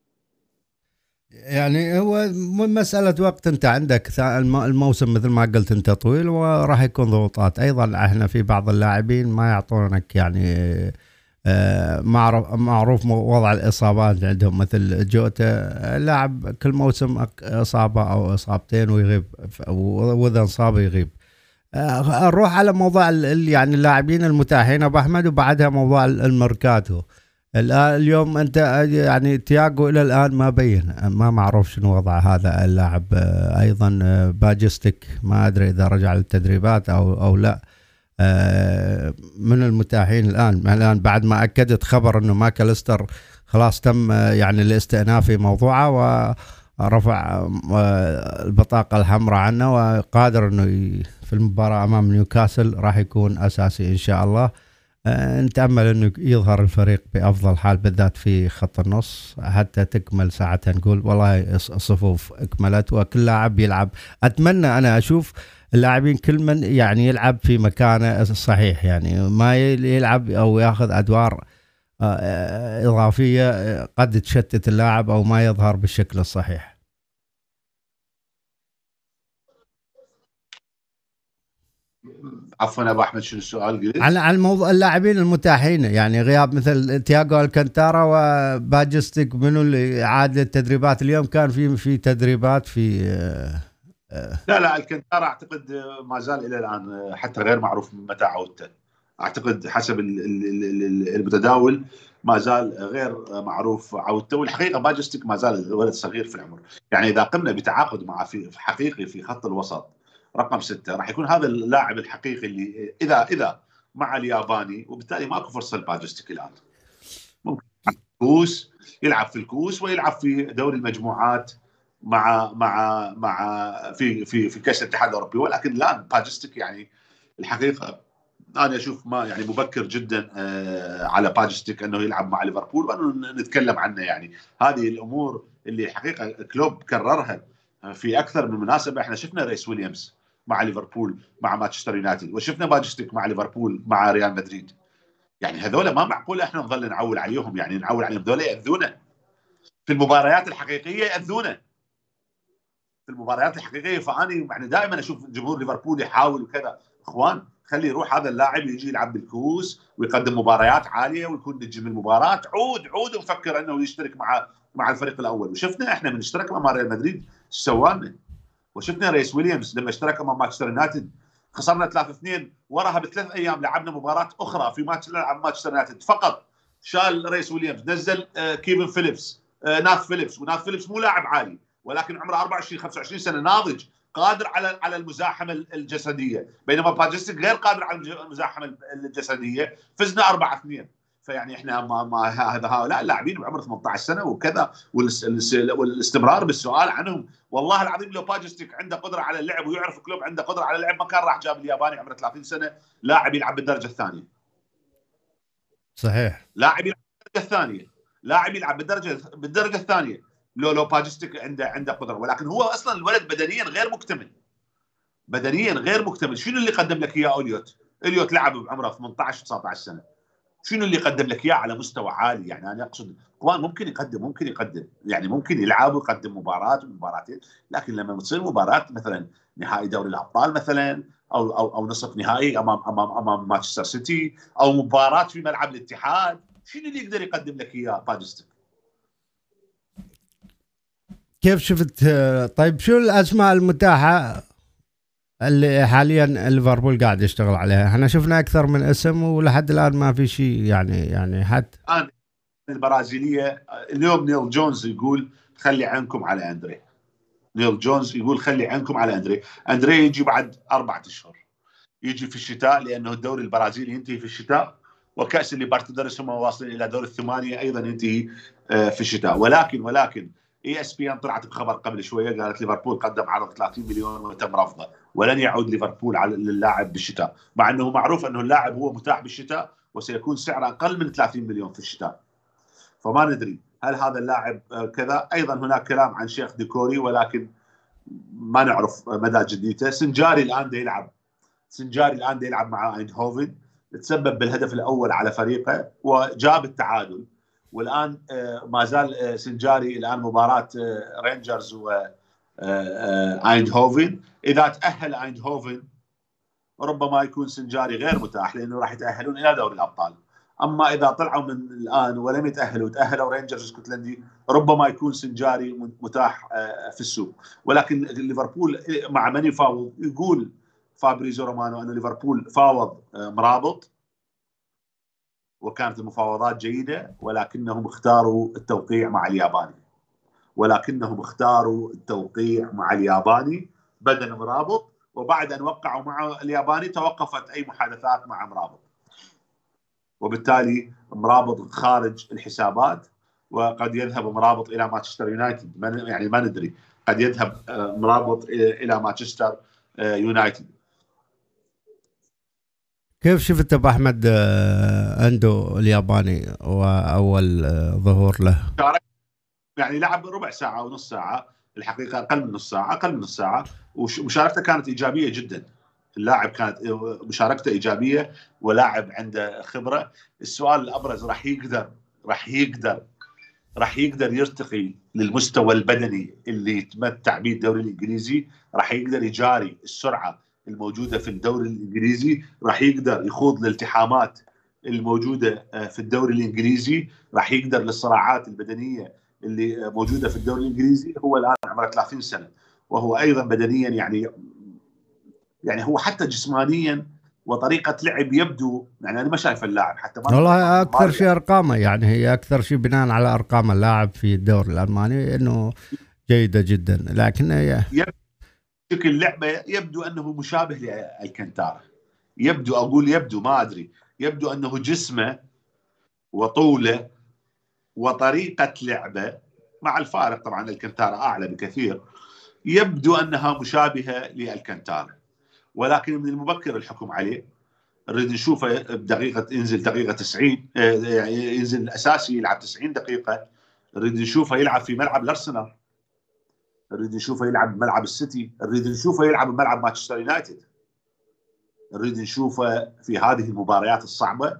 يعني هو مسألة وقت. انت عندك الموسم مثل ما قلت انت طويل وراح يكون ضغوطات. ايضا احنا في بعض اللاعبين ما يعطونك يعني معروف وضع الإصابات عندهم، مثل جوتا لاعب كل موسم إصابة أو إصابتين ويغيب، وإذا انصاب يغيب. نروح على موضوع يعني اللاعبين المتاحين أبو أحمد، وبعدها موضوع الميركاتو. اليوم أنت يعني تياغو إلى الآن ما بين، ما معروف شنو وضع هذا اللاعب. أيضا باجستيك ما أدري إذا رجع للتدريبات أو لا. من المتاحين الآن بعد ما أكدت خبر أنه ماكاليستر خلاص تم يعني الاستئناف في موضوعه ورفع البطاقة الحمراء عنه، وقادر أنه في المباراة أمام نيوكاسل راح يكون أساسي إن شاء الله. نتأمل أنه يظهر الفريق بأفضل حال، بالذات في خط النص، حتى تكمل ساعتها نقول والله الصفوف اكملت وكل لاعب يلعب. أتمنى أنا أشوف اللاعبين كل من يعني يلعب في مكانه الصحيح، يعني ما يلعب أو يأخذ أدوار إضافية قد تشتت اللاعب أو ما يظهر بالشكل الصحيح. عفوا ابو احمد، شنو السؤال قلت؟ عن موضوع اللاعبين المتاحين، يعني غياب مثل تياغو الكانتارا وباجستيك، منو اللي عاد للتدريبات اليوم؟ كان في تدريبات في لا الكانتارا اعتقد ما زال الى الان حتى غير معروف متى عودته. اعتقد حسب المتداول ما زال غير معروف عودته. والحقيقه باجستيك ما زال ولد صغير في العمر، يعني اذا قمنا بتعاقد مع في حقيقي في خط الوسط رقم 6 راح يكون هذا اللاعب الحقيقي اللي اذا مع الياباني، وبالتالي ماكو فرصه لباجستيك الان. ممكن يلعب في الكوس ويلعب في دوري المجموعات مع في كاس الاتحاد الاوروبي، ولكن الان باجستيك يعني الحقيقه انا اشوف ما يعني مبكر جدا على باجستيك انه يلعب مع ليفربول وانه نتكلم عنه. يعني هذه الامور اللي حقيقه كلوب كررها في اكثر من مناسبه. احنا شفنا ريس ويليامز مع ليفربول مع مانشستر يونايتد، وشفنا باجستيك مع ليفربول مع ريال مدريد. يعني هذول ما معقول احنا نظل نعول عليهم، يعني نعول عليهم، هذول ياذونا في المباريات الحقيقيه، ياذونا في المباريات الحقيقيه. فاني يعني دائما اشوف جمهور ليفربول يحاول وكذا، اخوان خلي يروح هذا اللاعب يجي يلعب بالكوس ويقدم مباريات عاليه ويكون نجم المباراه. عود ونفكر انه يشترك مع الفريق الاول. وشفنا احنا من اشترك مع ريال مدريد ايش سوى لنا، وشفنا ريس ويليامز لما اشترك مع مانشستر يونايتد خسرنا 3-2، وراها ب3 ايام لعبنا مباراه اخرى في ماتش مانشستر يونايتد فقط. شال ريس ويليامز، نزل كيفن فيليبس، ناث فيليبس مو لاعب عالي ولكن عمره 24 25 سنه، ناضج قادر على المزاحمه الجسديه، بينما باجستيك غير قادر على المزاحمه الجسديه. فزنا 4-2. فيعني احنا ما هؤلاء اللاعبين بعمر 18 سنه وكذا، والاستمرار بالسؤال عنهم. والله العظيم لو باجستيك عنده قدره على اللعب ويعرف كلوب عنده قدره على اللعب ما كان راح جاب الياباني عمره 30 سنه لاعب يلعب بالدرجه الثانيه. صحيح، لاعب يلعب بالدرجه الثانيه، لاعب يلعب بالدرجه الثانيه لو باجستيك عنده قدره. ولكن هو اصلا الولد بدنيا غير مكتمل. شنو اللي قدم لك اياه اليوت لعب بعمره 18 19 سنه، شنو اللي يقدم لك اياه على مستوى عالي؟ يعني انا اقصد طبعا ممكن يقدم يعني ممكن يلعب ويقدم مباراه ومباراتين، لكن لما تصير مباراه مثلا نهائي دوري الابطال مثلا او نصف نهائي امام مانشستر سيتي، او مباراه في ملعب الاتحاد، شنو اللي يقدر يقدم لك اياه باجستيك؟ كيف شفت؟ طيب شو الاسماء المتاحه اللي حاليا ليفربول قاعد يشتغل عليها؟ احنا شفنا اكثر من اسم ولحد الان ما في شيء يعني حتى البرازيليه اليوم نيل جونز يقول خلي عينكم على اندري. نيل جونز يقول خلي عينكم على اندري. اندري يجي بعد 4 أشهر، يجي في الشتاء، لانه الدوري البرازيلي ينتهي في الشتاء، وكاس الليبرتادوريس هم واصلين الى دور الثمانيه ايضا ينتهي في الشتاء. ولكن ESPN طلعت بخبر قبل شويه، قالت ليفربول قدم عرض 30 مليون وتم رفضه، ولن يعود ليفربول على للاعب بالشتاء، مع انه معروف انه اللاعب هو متاح بالشتاء وسيكون سعره اقل من 30 مليون في الشتاء. فما ندري هل هذا اللاعب كذا. ايضا هناك كلام عن شيخ ديكوري، ولكن ما نعرف مدى جديته. سنجاري الان ده يلعب مع ايندهوفن، تسبب بالهدف الاول على فريقه وجاب التعادل. والان ما زال سنجاري الان مباراه رينجرز و ايندهوفن. اذا تاهل ايندهوفن ربما يكون سنجاري غير متاح، لانه راح يتاهلون الى دوري الابطال. اما اذا طلعوا من الان ولم يتاهلوا، تاهلوا رينجرز اسكتلندي، ربما يكون سنجاري متاح في السوق. ولكن ليفربول مع من يفاوض؟ يقول فابريزو رومانو أن ليفربول فاوض مرابط وكانت المفاوضات جيدة، ولكنهم اختاروا التوقيع مع الياباني بدل مرابط. وبعد أن وقعوا مع الياباني توقفت أي محادثات مع مرابط، وبالتالي مرابط خارج الحسابات، وقد يذهب مرابط إلى مانشستر يونايتد. يعني ما ندري، قد يذهب مرابط إلى مانشستر يونايتد. كيف شفت ابو احمد اندو الياباني واول ظهور له؟ يعني لعب ربع ساعه او نص ساعه، الحقيقه اقل من نص ساعه، ومشاركته كانت ايجابيه جدا. اللاعب كانت مشاركته ايجابيه، ولاعب عنده خبره. السؤال الابرز، راح يقدر يرتقي للمستوى البدني اللي يتمتع به الدوري الانجليزي؟ راح يقدر يجاري السرعه الموجوده في الدوري الانجليزي؟ راح يقدر يخوض الالتحامات الموجوده في الدوري الانجليزي؟ راح يقدر للصراعات البدنيه اللي موجوده في الدوري الانجليزي؟ هو الان عمره 30 سنه، وهو ايضا بدنيا يعني هو حتى جسمانيا وطريقه لعب يبدو، يعني انا ما شايف اللاعب حتى والله اكثر شيء ارقامه، يعني هي اكثر شيء بناء على ارقام اللاعب في الدوري الالماني انه جيده جدا، لكن شكل لعبه يبدو انه مشابه للكنتارا. يبدو ما ادري، يبدو انه جسمه وطوله وطريقه لعبه، مع الفارق طبعا الكنتارا اعلى بكثير، يبدو انها مشابهه للكنتارا. ولكن من المبكر الحكم عليه. نريد نشوفه بدقيقه، ينزل دقيقه 90، ينزل الاساسي يلعب 90 دقيقه. نريد نشوفه يلعب في ملعب الارسنال، نريد نشوفه يلعب بملعب السيتي، نريد نشوفه يلعب بملعب مانشستر يونايتد، نريد نشوفه في هذه المباريات الصعبه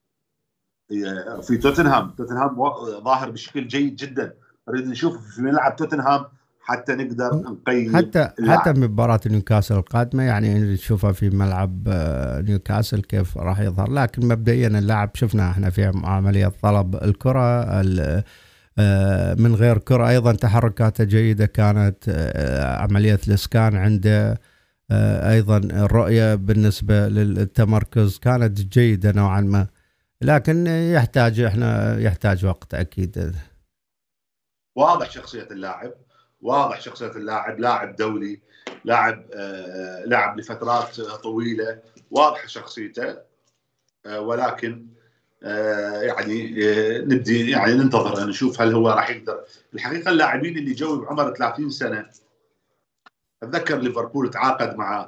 في توتنهام ظاهر بشكل جيد جدا. نريد نشوفه في ملعب توتنهام حتى نقدر نقيم حتى مباراة نيوكاسل القادمة، يعني نشوفها في ملعب نيوكاسل كيف راح يظهر. لكن مبدئيا اللاعب شفنا احنا في عملية طلب الكرة من غير كرة، أيضا تحركاته جيدة كانت، عملية الإسكان عنده، أيضا الرؤية بالنسبة للتمركز كانت جيدة نوعا ما، لكن يحتاج وقت أكيد. واضح شخصية اللاعب، لاعب دولي، لاعب لفترات طويلة، واضح شخصيته. ولكن يعني نبدي يعني ننتظر نشوف هل هو راح يقدر. الحقيقة اللاعبين اللي جو بعمر 30 سنة، أتذكر ليفربول تعاقد مع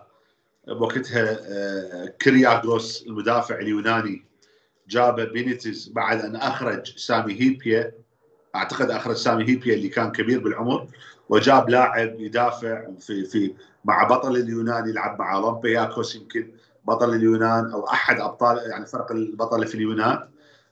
وقتها كرياغوس المدافع اليوناني، جاب بينيتز بعد أن أخرج سامي هيبيا، أعتقد أخرج سامي هيبيا اللي كان كبير بالعمر، وجاب لاعب يدافع في مع بطل اليونان، يلعب مع أولمبياكوس يمكن بطل اليونان أو أحد أبطال يعني فرق البطل في اليونان.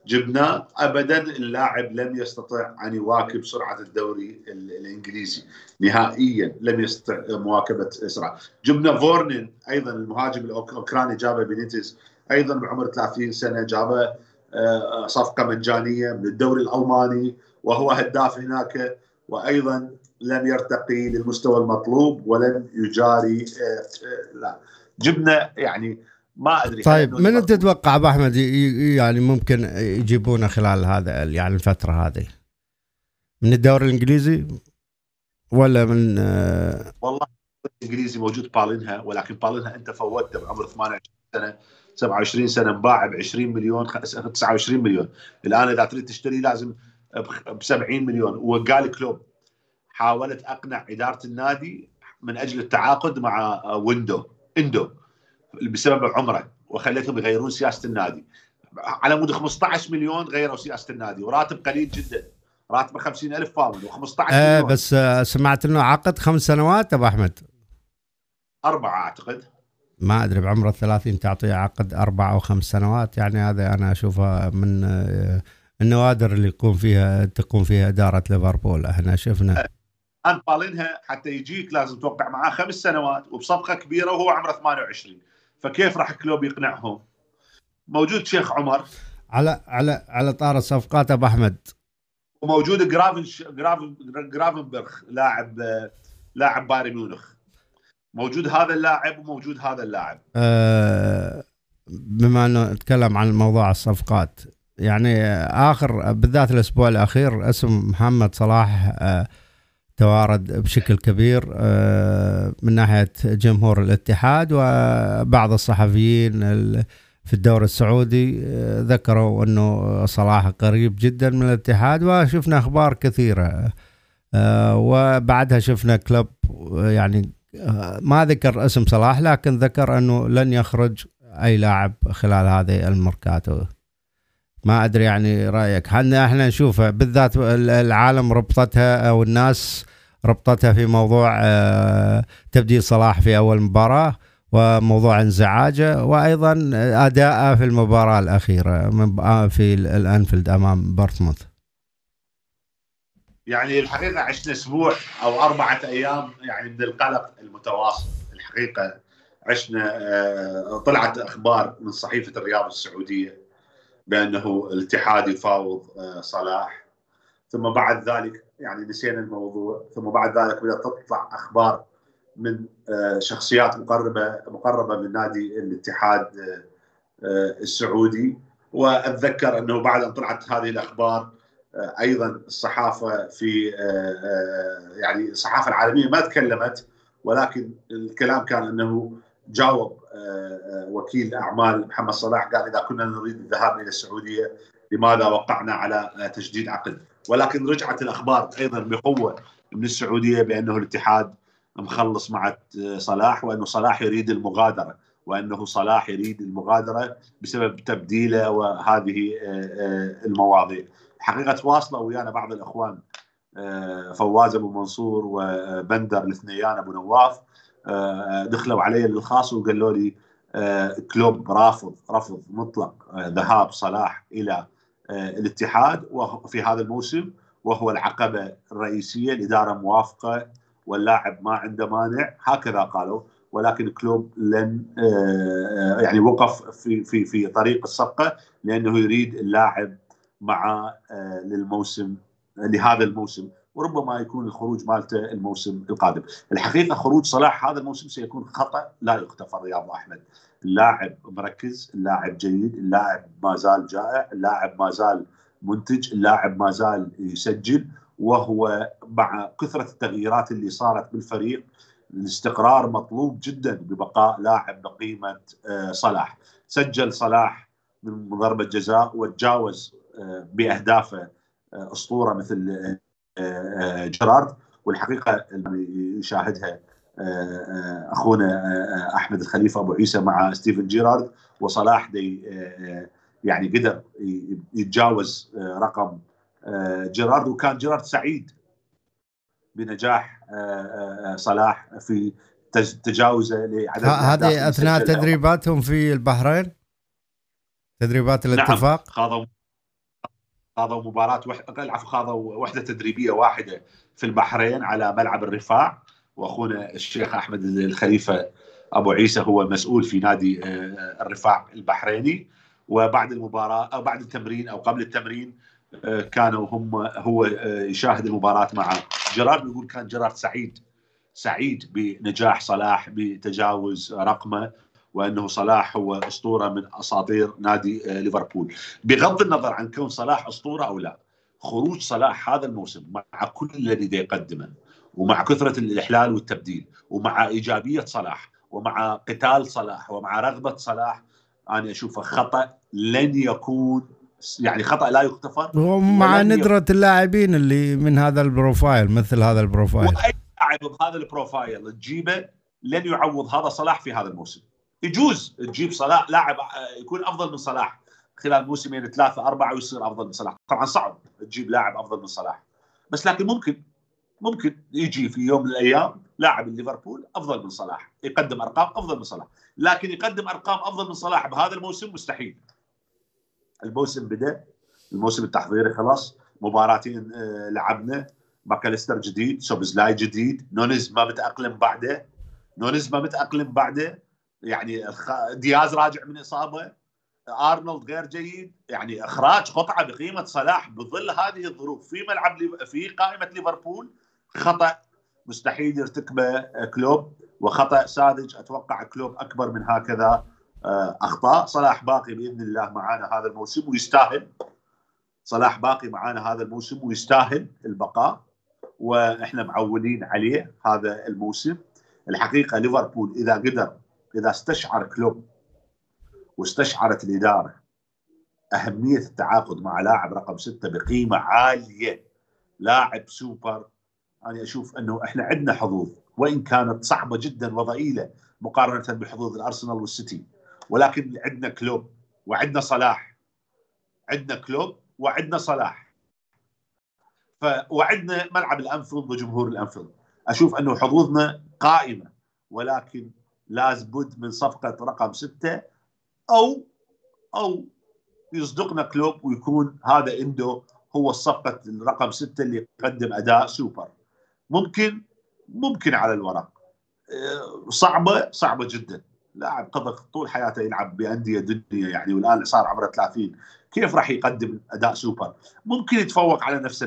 جبناه ابدا اللاعب لم يستطع ان يواكب سرعه الدوري الانجليزي نهائيا، لم يستطع مواكبه سرعه. جبنا فورنين ايضا المهاجم الاوكراني، جابه بينيتس ايضا بعمر 30 سنه، جابه صفقه مجانيه من الدوري الالماني وهو هداف هناك، وايضا لم يرتقي للمستوى المطلوب ولم يجاري. لا جبنا يعني ما ادري. طيب من تتوقع ابو احمد يعني ممكن يجيبونه خلال هذا يعني الفتره هذه من الدوري الانجليزي ولا من والله الانجليزي موجود بالينها، ولكن بالينها انت فوتته بعمر 28 سنه 27 سنه، مباع ب 20 مليون 29 مليون. الان اذا تريد تشتري لازم ب 70 مليون. وقال كلوب حاولت اقنع اداره النادي من اجل التعاقد مع اندو بسبب عمره، وخليتهم يغيرون سياسه النادي. على مود 15 مليون غيروا سياسه النادي، وراتب قليل جدا، راتبه 50,000 باوند و15 مليون. بس سمعت انه عقد 5 سنوات ابو احمد. 4 اعتقد. ما ادري بعمره 30 تعطيه عقد 4 أو 5 سنوات، يعني هذا انا اشوفها من النوادر اللي تقوم فيها اداره ليفربول. احنا شفنا الان بالينها حتى يجيك لازم توقع معاه 5 سنوات وبصفقه كبيره وهو عمره 28، فكيف راح كلوب يقنعهم؟ موجود شيخ عمر على طار الصفقات ابو احمد، وموجود جرافنبرغ لاعب بايرن ميونخ، موجود هذا اللاعب وموجود هذا اللاعب. بما انه نتكلم عن موضوع الصفقات، يعني اخر بالذات الاسبوع الاخير اسم محمد صلاح توارد بشكل كبير من ناحيه جمهور الاتحاد، وبعض الصحفيين في الدوري السعودي ذكروا انه صلاح قريب جدا من الاتحاد، وشفنا اخبار كثيره. وبعدها شفنا كلوب يعني ما ذكر اسم صلاح، لكن ذكر انه لن يخرج اي لاعب خلال هذه الميركاتو. ما ادري يعني رايك. احنا نشوفها بالذات العالم ربطتها او الناس ربطتها في موضوع تبديل صلاح في اول مباراه، وموضوع انزعاجه، وايضا اداءه في المباراه الاخيره في الانفيلد امام بورتموث. يعني الحقيقه عشنا اسبوع او 4 ايام يعني من القلق المتواصل. الحقيقه عشنا طلعت اخبار من صحيفه الرياض السعوديه بانه الاتحاد يفاوض صلاح، ثم بعد ذلك يعني نسينا الموضوع، ثم بعد ذلك بدأت تطلع اخبار من شخصيات مقربه من نادي الاتحاد السعودي. واتذكر انه بعد ان طلعت هذه الاخبار ايضا الصحافه في يعني الصحافه العالميه ما تكلمت، ولكن الكلام كان انه جاوب وكيل اعمال محمد صلاح، قال اذا كنا نريد الذهاب الى السعوديه لماذا وقعنا على تجديد عقد. ولكن رجعت الاخبار ايضا بقوه من السعوديه بانه الاتحاد مخلص مع صلاح، وانه صلاح يريد المغادره، وانه صلاح يريد المغادره بسبب تبديله وهذه المواضيع. حقيقه تواصلوا ويانا بعض الاخوان فواز ابو منصور وبندر الاثنيان ابو نواف، دخلوا علي للخاص وقالوا لي كلوب رفض مطلق ذهاب صلاح الى الاتحاد وفي هذا الموسم، وهو العقبه الرئيسيه. الاداره موافقه واللاعب ما عنده مانع، هكذا قالوا. ولكن كلوب لن يعني وقف في طريق الصفقه، لانه يريد اللاعب مع لهذا الموسم، وربما يكون الخروج مالته الموسم القادم. الحقيقه خروج صلاح هذا الموسم سيكون خطا لا يغتفر يا ابو احمد. اللاعب مركز، اللاعب جيد، اللاعب ما زال جائع، اللاعب ما زال منتج، اللاعب ما زال يسجل، وهو مع كثره التغييرات اللي صارت بالفريق الاستقرار مطلوب جدا ببقاء لاعب بقيمه صلاح. سجل صلاح من ضربه جزاء وتجاوز باهدافه اسطوره مثل جيرارد، والحقيقه اللي يشاهدها اخونا احمد الخليفه ابو عيسى مع ستيفن جيرارد، وصلاح يعني قدر يتجاوز رقم جيرارد، وكان جيرارد سعيد بنجاح صلاح في تجاوزه لعدد هذه اثناء تدريباتهم في البحرين، تدريبات الاتفاق. نعم خاضوا مباراة خاضوا وحدة تدريبية واحدة في البحرين على ملعب الرفاع، واخونا الشيخ احمد الخليفة ابو عيسى هو مسؤول في نادي الرفاع البحريني. وبعد المباراة او بعد التمرين او قبل التمرين كانوا هو يشاهد المباراة مع جيرارد، ويقول كان جيرارد سعيد بنجاح صلاح بتجاوز رقمه، وانه صلاح هو اسطوره من اساطير نادي ليفربول. بغض النظر عن كون صلاح اسطوره او لا، خروج صلاح هذا الموسم مع كل الذي يقدمه، ومع كثره الاحلال والتبديل، ومع ايجابيه صلاح، ومع قتال صلاح، ومع رغبه صلاح، انا اشوفه خطا لن يكون، يعني خطا لا يغتفر. ومع ندره اللاعبين اللي من هذا البروفايل، مثل هذا البروفايل، واي لاعب بهذا البروفايل تجيبه لن يعوض هذا صلاح في هذا الموسم. يجوز تجيب صلاح لاعب يكون افضل من صلاح خلال موسمين 3 4 ويصير افضل من صلاح. طبعا صعب تجيب لاعب افضل من صلاح، بس لكن ممكن يجي في يوم من الايام لاعب ليفربول افضل من صلاح، يقدم ارقام افضل من صلاح. لكن يقدم ارقام افضل من صلاح بهذا الموسم مستحيل. الموسم بدا، الموسم التحضيري خلاص، مباراتين لعبنا، ماكاليستر جديد، سوبزلاي جديد، نونيز ما متأقلم بعده، يعني دياز راجع من إصابة، أرنولد غير جيد، يعني إخراج قطعة بقيمة صلاح بظل هذه الظروف في قائمة ليفربول خطأ مستحيل يرتكبه كلوب، وخطأ ساذج. أتوقع كلوب أكبر من هكذا أخطاء. صلاح باقي بإذن الله معانا هذا الموسم ويستاهل، صلاح باقي معانا هذا الموسم ويستاهل البقاء، واحنا معولين عليه هذا الموسم. الحقيقه ليفربول اذا استشعر كلوب واستشعرت الاداره اهميه التعاقد مع لاعب رقم 6 بقيمه عاليه، لاعب سوبر، انا اشوف انه احنا عندنا حظوظ، وان كانت صعبه جدا وضئيله مقارنه بحظوظ الارسنال والسيتي، ولكن عندنا كلوب وعندنا صلاح، وعندنا ملعب الأنفيلد وجمهور الأنفيلد. أشوف أنه حظوظنا قائمة، ولكن لابد من صفقة رقم 6 أو يصدقنا كلوب ويكون هذا عنده هو الصفقة رقم 6 اللي يقدم أداء سوبر. ممكن على الورق، صعبة جدا. لاعب قضى طول حياته يلعب بأندية دنيا يعني، والآن صار عمره 30، كيف راح يقدم أداء سوبر؟ ممكن يتفوق على نفس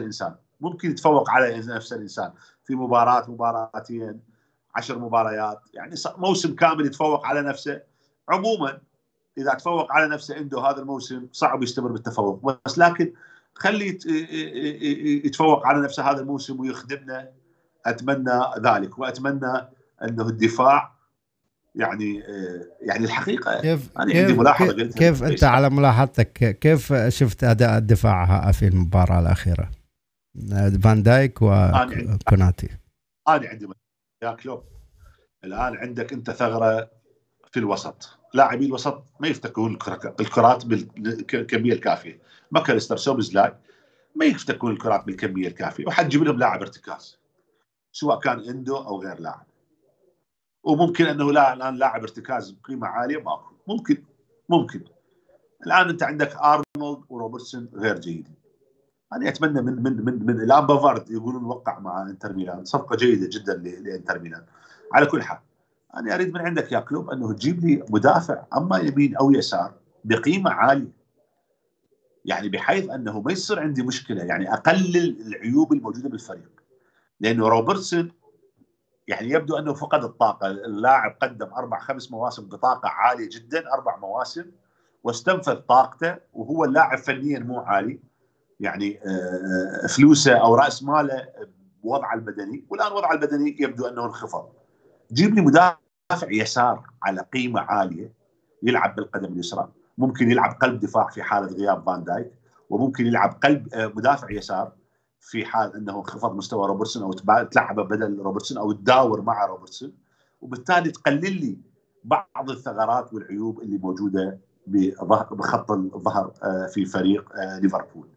الإنسان في مباراتين 10 مباريات، يعني موسم كامل يتفوق على نفسه. عموما إذا تفوق على نفسه عنده هذا الموسم صعب يستمر بالتفوق، بس لكن خلي يتفوق على نفسه هذا الموسم ويخدمنا. أتمنى ذلك، وأتمنى أنه الدفاع يعني الحقيقة أنا عندي ملاحظة. كيف أنت على ملاحظتك كيف شفت أداء الدفاع في المباراة الأخيرة، فان دايك وكوناتي؟ أنا عندي يا كلوب، الآن عندك أنت ثغرة في الوسط، لاعبي الوسط ما يفتكون الكرات بالكمية الكافية. ماكاليستر، سوبزلاي ما يفتكون الكرات بالكمية الكافية، وحتجيب لهم لاعب ارتكاز سواء كان عنده أو غير لاعب. وممكن أنه الآن لاعب ارتكاز بقيمة عالية ماكو، ممكن الآن أنت عندك أرنولد وروبرتسون غير جيدين. أنا أتمنى من الآن بافارد يقولون وقع مع إنتر ميلان، صفقة جيدة جدا لإنتر ميلان. على كل حال أنا أريد من عندك يا كلوب أنه تجيب لي مدافع أما يمين أو يسار بقيمة عالية، يعني بحيث أنه ما يصير عندي مشكلة، يعني أقلل العيوب الموجودة بالفريق. لأنه روبرتسون يعني يبدو أنه فقد الطاقة. اللاعب قدم 4-5 مواسم بطاقة عالية جدا، 4 مواسم، واستنفذ طاقته، وهو اللاعب فنيا مو عالي، يعني فلوسه أو رأس ماله بوضع البدني، والآن وضع البدني يبدو أنه انخفض. جيب لي مدافع يسار على قيمة عالية يلعب بالقدم اليسرى، ممكن يلعب قلب دفاع في حالة غياب فان دايك، وممكن يلعب قلب مدافع يسار في حال انه انخفض مستوى روبرتسون، او تلعبه بدل روبرتسون او تداور مع روبرتسون، وبالتالي تقلل لي بعض الثغرات والعيوب اللي موجوده بخط الظهر في فريق ليفربول.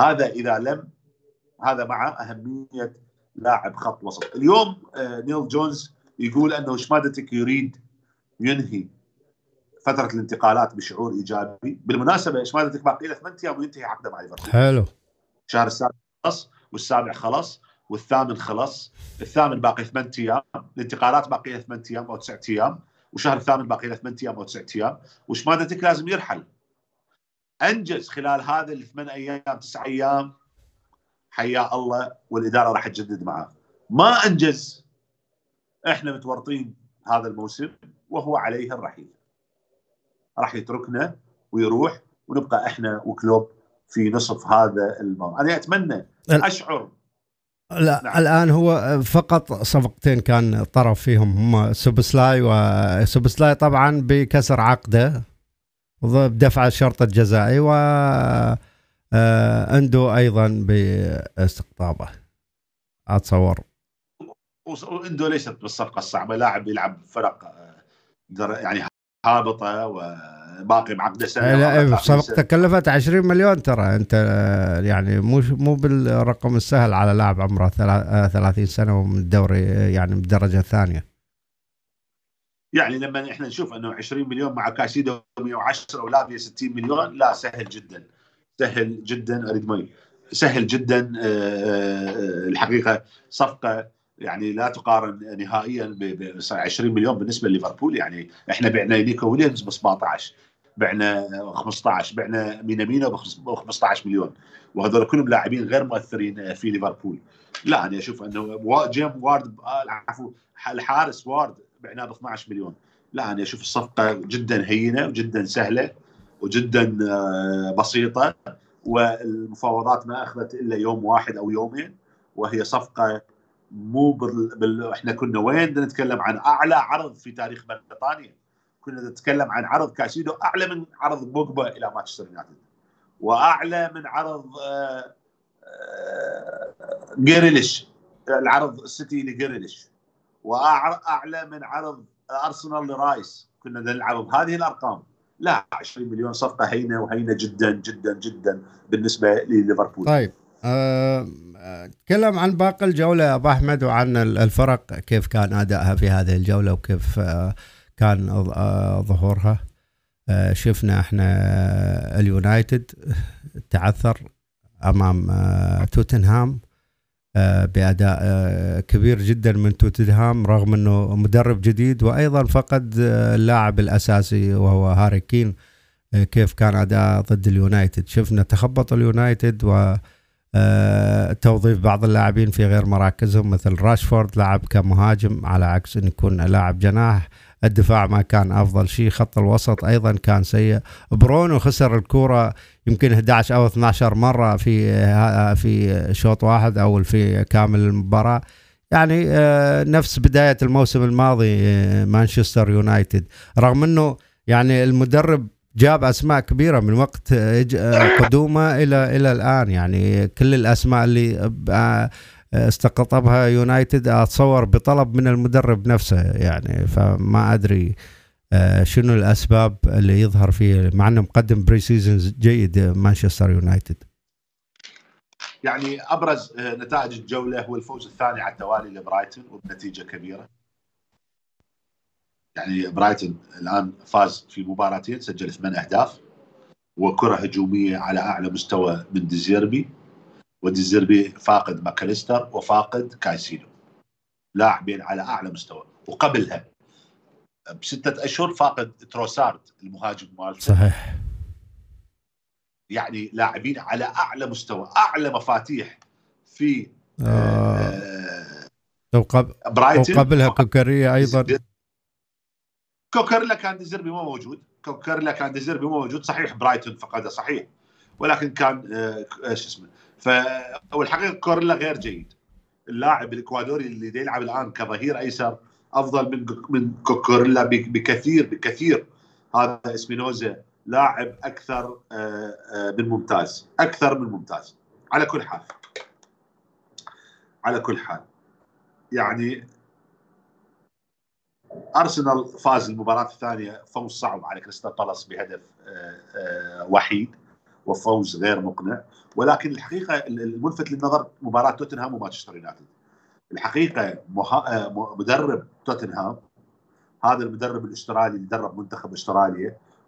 هذا مع اهميه لاعب خط وسط. اليوم نيل جونز يقول انه شمادتك يريد ينهي فتره الانتقالات بشعور ايجابي. بالمناسبه شمادتك باقي له 8 ايام وينتهي عقده مع ليفربول. حلو، الشهر السادس خلص، والسابع خلص، والثامن خلص. الثامن باقي 8 ايام، الانتقالات باقي 8 ايام او 9 ايام، وشهر الثامن باقي له 8 ايام او 9 ايام، وشمادتك لازم يرحل. انجز خلال هذه ال8 ايام 9 ايام، حيا الله، والاداره راح تجدد معاه. ما انجز، احنا متورطين هذا الموسم وهو عليه الرحيل، راح يتركنا ويروح، ونبقى احنا وكلوب في نصف هذا الموضوع. انا اتمنى اشعر. لا نعم. الآن هو فقط صفقتين كان طرف فيهم هم سوبسلاي، وسوبسلاي طبعا بكسر عقده بدفع الشرط الجزائي، و اندو ايضا باستقطابه اتصور. واندو ليست بالصفقه الصعبه، لاعب يلعب فرق يعني هابطه وباقي بعقده سنه. لا صفقته كلفت 20 مليون ترى، انت يعني مو بالرقم السهل على لاعب عمره 30 سنه ومن الدوري يعني من الدرجه الثانيه. يعني لما احنا نشوف انه 20 مليون مع كاسيدو 110 ولافيا 60 مليون، لا سهل جدا، سهل جدا. اريد مي سهل جدا. الحقيقه صفقه يعني لا تقارن نهائيا ب 20 مليون بالنسبه لليفربول. يعني احنا بعنا نيكو ويليامز ب 17، بعنا 15، بعنا مينامينو ب 15 مليون، وهذول كلهم لاعبين غير مؤثرين في ليفربول. لا انا اشوف انه جيم وارد، عفوا الحارس وارد بعناه ب 12 مليون. لا انا اشوف الصفقه جدا هينه وجدا سهله وجدا بسيطه، والمفاوضات ما اخذت الا يوم واحد او يومين، وهي صفقه مو احنا كنا وين نتكلم عن اعلى عرض في تاريخ بريطانيا، كنا نتكلم عن عرض كاسيدو اعلى من عرض بوجبا الى مانشستر يونايتد، واعلى من عرض جيريليش، العرض السيتي لجيريليش، واعلى من عرض ارسنال لرايس. كنا نلعب بهذه الارقام. لا 20 مليون صفقه هينه وهينه جدا جدا جدا بالنسبه لليفربول. طيب تكلم عن باقي الجوله يا ابو احمد، وعن الفرق كيف كان ادائها في هذه الجوله وكيف كان ظهورها. شفنا احنا اليونايتد تعثر امام توتنهام بأداء كبير جدا من توتنهام، رغم أنه مدرب جديد، وأيضا فقد اللاعب الأساسي وهو هاري كين. كيف كان أداء ضد اليونايتد؟ شفنا تخبط اليونايتد وتوظيف بعض اللاعبين في غير مراكزهم، مثل راشفورد لعب كمهاجم على عكس أن يكون لاعب جناح. الدفاع ما كان أفضل شيء، خط الوسط أيضا كان سيء. برونو خسر الكرة يمكن 11 أو 12 مرة في شوط واحد أو في كامل المباراة، يعني نفس بداية الموسم الماضي مانشستر يونايتد، رغم أنه يعني المدرب جاب أسماء كبيرة من وقت قدومه إلى الآن. يعني كل الأسماء اللي استقطبها يونايتد أتصور بطلب من المدرب نفسه، يعني فما أدري شنو الأسباب اللي يظهر فيه، مع أنه مقدم بري سيزون جيد مانشستر يونايتد. يعني أبرز نتائج الجولة هو الفوز الثاني على التوالي لبرايتون وبنتيجة كبيرة. يعني برايتون الآن فاز في مباراتين، سجل 8 أهداف وكرة هجومية على أعلى مستوى من ديزيربي، وديزيربي فاقد ماكاليستر وفاقد كايسيدو، لاعبين على أعلى مستوى. وقبلها ب6 أشهر فاقد تروسارد المهاجم مالته. صحيح. يعني لاعبين على أعلى مستوى، أعلى مفاتيح في برايتون. وقبلها كوكريا أيضا. كوكريلا كان ديزيربي مو موجود. صحيح برايتون فقده صحيح، ولكن كان شو اسمه. والحقيقه كوريلا غير جيد. اللاعب الاكوادوري اللي يلعب الان كظهير ايسر افضل من كوكوريلا بكثير. هذا اسبينوزا لاعب اكثر من ممتاز. على كل حال يعني أرسنال فاز المباراة الثانية فوز صعب على كريستال بالاس بهدف وحيد، وفوز غير مقنع. ولكن الحقيقة الملفت للنظر مباراة توتنهام ومانشستر يونايتد. الحقيقة مدرب توتنهام هذا المدرب الأسترالي اللي درب منتخب أستراليا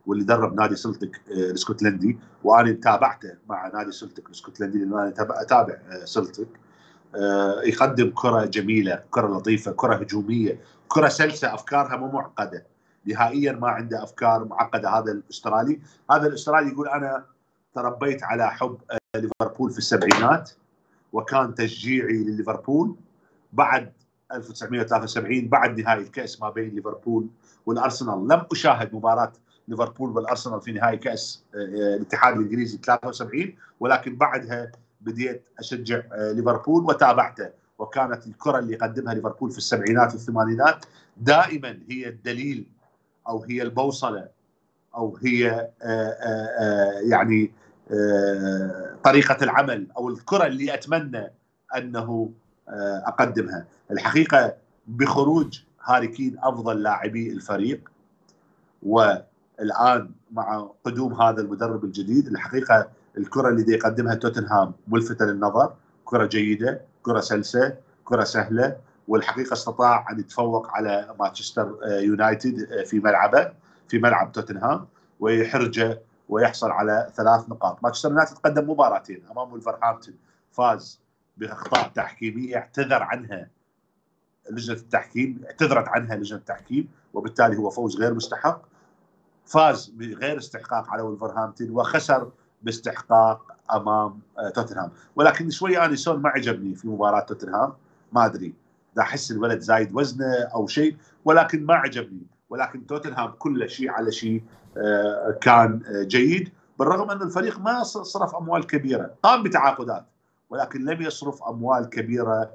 واللي درب نادي سلتك الاسكتلندي، وانا تابعته مع نادي سلتك الاسكتلندي لان انا اتابع سلتك. يقدم كره جميله، كره لطيفه، كره هجوميه، كره سلسه، افكارها مو معقده نهائيا، ما عنده افكار معقده. هذا الاسترالي يقول انا تربيت على حب ليفربول في السبعينات، وكان تشجيعي لليفربول بعد 1973 بعد نهائي الكأس ما بين ليفربول والأرسنال. لم أشاهد مباراة ليفربول والأرسنال في نهائي كأس الاتحاد الإنجليزي 73، ولكن بعدها بديت أشجع ليفربول وتابعته. وكانت الكرة اللي يقدمها ليفربول في السبعينات والثمانينات دائما هي الدليل أو هي البوصلة أو هي يعني طريقة العمل أو الكرة اللي أتمنى أنه أقدمها. الحقيقة بخروج هاري كين أفضل لاعبي الفريق، والآن مع قدوم هذا المدرب الجديد، الحقيقة الكرة اللي يقدمها توتنهام ملفتة للنظر، كرة جيدة، كرة سلسة، كرة سهلة، والحقيقة استطاع أن يتفوق على مانشستر يونايتد في ملعب توتنهام ويحرجه ويحصل على 3 نقاط. مانشستر يونايتد قدم مباراتين أمام ولفرهامبتون، فاز بأخطاء تحكيمية اعتذرت عنها لجنة التحكيم، وبالتالي هو فوز غير مستحق. فاز بغير استحقاق على ولفرهامبتون وخسر باستحقاق أمام توتنهام. ولكن شوية أنا سون ما عجبني في مباراة توتنهام، ما أدري دا أحس الولد زايد وزنه أو شيء، ولكن ما عجبني. ولكن توتنهام كل شيء على شيء كان جيد، بالرغم أن الفريق ما صرف أموال كبيرة، قام بتعاقدات ولكن لم يصرف أموال كبيرة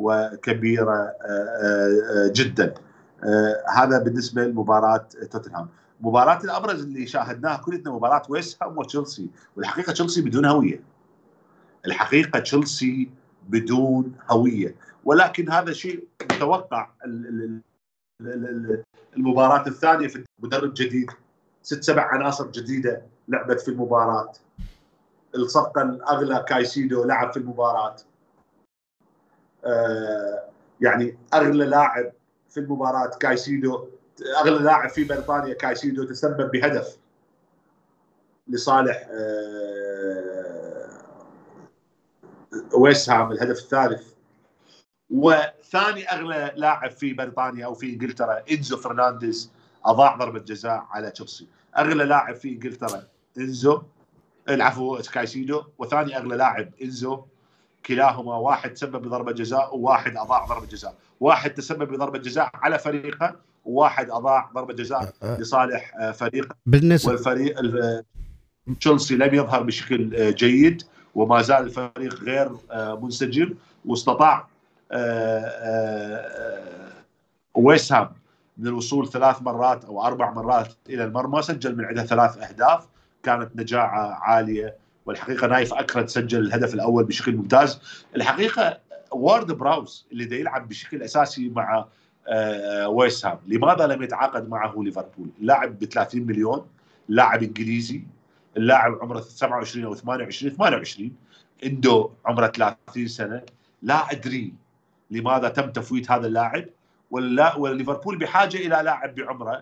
جدا. هذا بالنسبة لمباراة توتنهام. مباراة الأبرز اللي شاهدناها كلنا مباراة ويست هام وتشيلسي، والحقيقة تشيلسي بدون هوية، ولكن هذا شيء متوقع. المباراة الثانية في مدرب جديد، 6-7 عناصر جديدة لعبت في المباراة. الصفقة الأغلى كايسيدو لعب في المباراة، يعني أغلى لاعب في المباراة كايسيدو، أغلى لاعب في بريطانيا كايسيدو تسبب بهدف لصالح ويست هام، الهدف الثالث. وثاني أغلى لاعب في بريطانيا أو في إنجلترا إنزو فرنانديز أضاع ضربة جزاء على تشيلسي. أغلى لاعب في إنجلترا كايسيدو، وثاني أغلى لاعب إنزو. كلاهما واحد تسبب بضربة جزاء وواحد أضاع ضربة جزاء، واحد تسبب بضربة جزاء على فريقه وواحد أضاع ضربة جزاء لصالح فريقه. والفريق تشيلسي لم يظهر بشكل جيد، وما زال الفريق غير منسجم، واستطاع ويست هام من الوصول 3 مرات أو 4 مرات إلى المرمى، سجل من عندها 3 أهداف، كانت نجاعة عالية. والحقيقة نايف أكرد سجل الهدف الأول بشكل ممتاز. الحقيقة وارد براوز اللي دا يلعب بشكل أساسي مع ويست هام، لماذا لم يتعاقد معه ليفربول؟ لاعب ب30 مليون، لاعب إنجليزي، اللاعب عمره 27 أو 28، عنده عمره 30 سنة. لا أدري لماذا تم تفويت هذا اللاعب. وليفربول بحاجة إلى لاعب بعمره،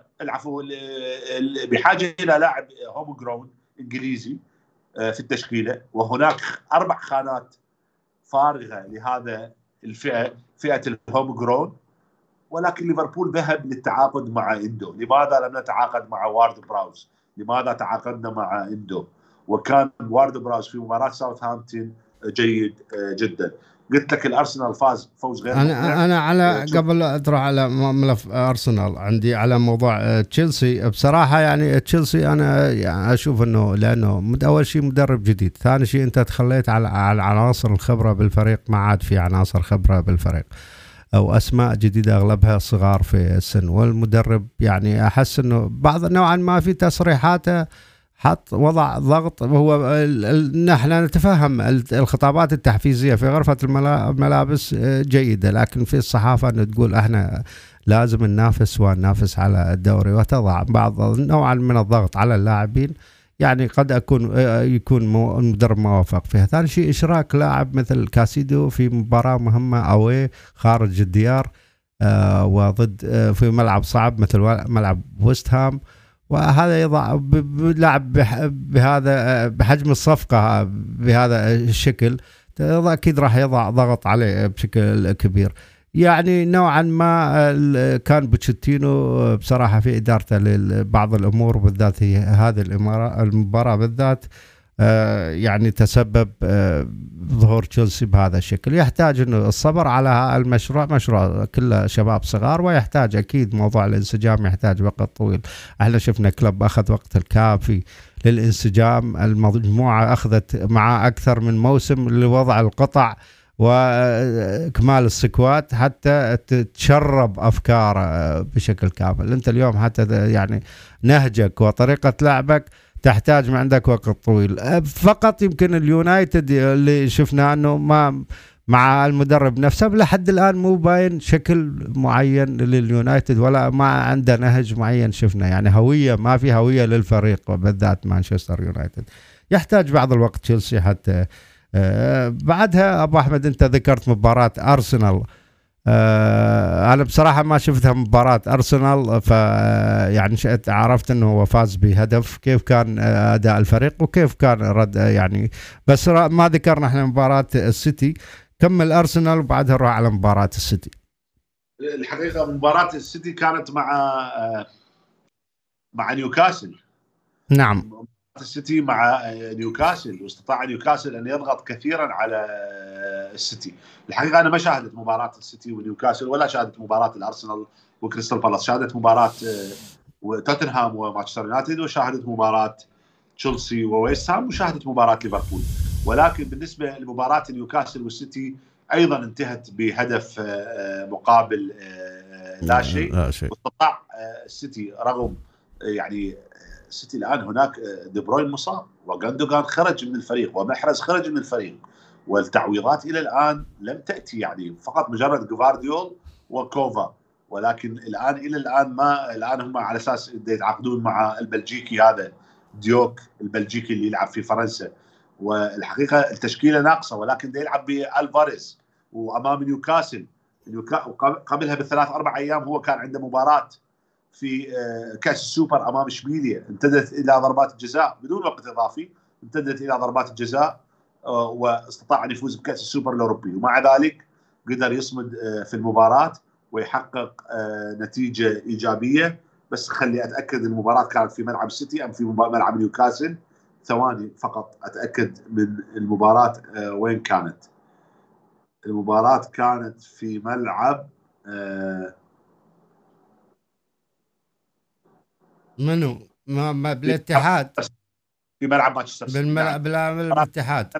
بحاجة إلى لاعب هوم جرون إنجليزي في التشكيلة، وهناك 4 خانات فارغة لهذا فئة الهوم جرون. ولكن ليفربول ذهب للتعاقد مع إندو. لماذا لم نتعاقد مع وارد براوز؟ لماذا تعاقدنا مع إندو؟ وكان وارد براوز في مباراة ساوثهامبتون جيد جدا. قلت لك الأرسنال فاز فوز غير أنا على قبل تروح على ملف أرسنال، عندي على موضوع تشيلسي. بصراحة يعني تشيلسي أنا يعني أشوف أنه لأنه أول شيء مدرب جديد، ثاني شيء أنت تخليت على عناصر الخبرة بالفريق، ما عاد في عناصر خبرة بالفريق أو أسماء جديدة أغلبها صغار في السن. والمدرب يعني أحس أنه بعض نوعا ما في تصريحاته حط وضع ضغط. وهو نحن نتفهم الخطابات التحفيزية في غرفة الملابس جيدة، لكن في الصحافة أنه تقول احنا لازم ننافس على الدوري، وتضع بعض نوعا من الضغط على اللاعبين. يعني قد يكون المدرب موافق فيها. ثاني شيء إشراك لاعب مثل كاسيدو في مباراة مهمة أو خارج الديار وضد في ملعب صعب مثل ملعب ويست هام، وهذا يضع لعب بهذا بحجم الصفقة بهذا الشكل، أكيد راح يضع ضغط عليه بشكل كبير. يعني نوعا ما كان بوتشيتينو بصراحة في إدارته لبعض الأمور، بالذات هي هذه المباراة بالذات يعني تسبب ظهور تشيلسي بهذا الشكل. يحتاج انه الصبر على المشروع، مشروع كله شباب صغار، ويحتاج اكيد موضوع الانسجام يحتاج وقت طويل. احنا شفنا كلوب اخذ وقت الكافي للانسجام، المجموعة اخذت معاه اكثر من موسم لوضع القطع واكمال السكوات حتى تتشرب افكاره بشكل كامل. انت اليوم حتى يعني نهجك وطريقة لعبك تحتاج ما عندك وقت طويل. فقط يمكن اليونايتد اللي شفناه انه ما مع المدرب نفسه لحد الان مو باين شكل معين لليونايتد، ولا ما عنده نهج معين. شفنا يعني هوية، ما في هوية للفريق، وبالذات مانشستر يونايتد. يحتاج بعض الوقت تشيلسي حتى بعدها. ابو احمد انت ذكرت مباراة ارسنال، أنا بصراحة ما شفتها مباراة أرسنال، يعني عرفت أنه هو فاز بهدف. كيف كان أداء الفريق وكيف كان رد يعني، بس ما ذكرنا احنا مباراة السيتي. كمل أرسنال وبعدها نروح على مباراة السيتي. الحقيقة مباراة السيتي كانت مع نيوكاسل. نعم، السيتي مع نيوكاسل، واستطاع نيوكاسل أن يضغط كثيرا على السيتي. الحقيقة أنا ما شاهدت مباراة السيتي ونيوكاسل، ولا شاهدت مباراة الأرسنال وكريستال بالاس. شاهدت مباراة توتنهام ومانشستر يونايتد، وشاهدت مباراة تشيلسي وويست هام، وشاهدت مباراة ليفربول. ولكن بالنسبة لمباراة نيوكاسل والسيتي أيضا انتهت بهدف مقابل لا شيء. واستطاع السيتي رغم يعني السيتي الآن هناك دي بروين مصاب، وغاندوغان خرج من الفريق، ومحرز خرج من الفريق، والتعويضات إلى الآن لم تأتي، يعني فقط مجرد جوفارديول وكوفا. ولكن الآن إلى الآن الآن هم على أساس يتعاقدون مع البلجيكي هذا ديوك البلجيكي اللي يلعب في فرنسا. والحقيقة التشكيلة ناقصة، ولكن ده يلعب بالفاريز وأمام نيوكاسل. قبلها ب3-4 أيام هو كان عنده مباراة في كأس السوبر أمام إشبيلية، امتدت إلى ضربات الجزاء بدون وقت إضافي، امتدت إلى ضربات الجزاء، واستطاع أن يفوز بكأس السوبر الأوروبي. ومع ذلك قدر يصمد في المباراة ويحقق نتيجة إيجابية. بس خلي أتأكد المباراة كانت في ملعب السيتي أم في ملعب نيوكاسل. ثواني فقط أتأكد من المباراة وين كانت. المباراة كانت في ملعب منو؟ ما بالاتحاد، في ملعب مانشستر سيتي. بالملعب الاتحاد.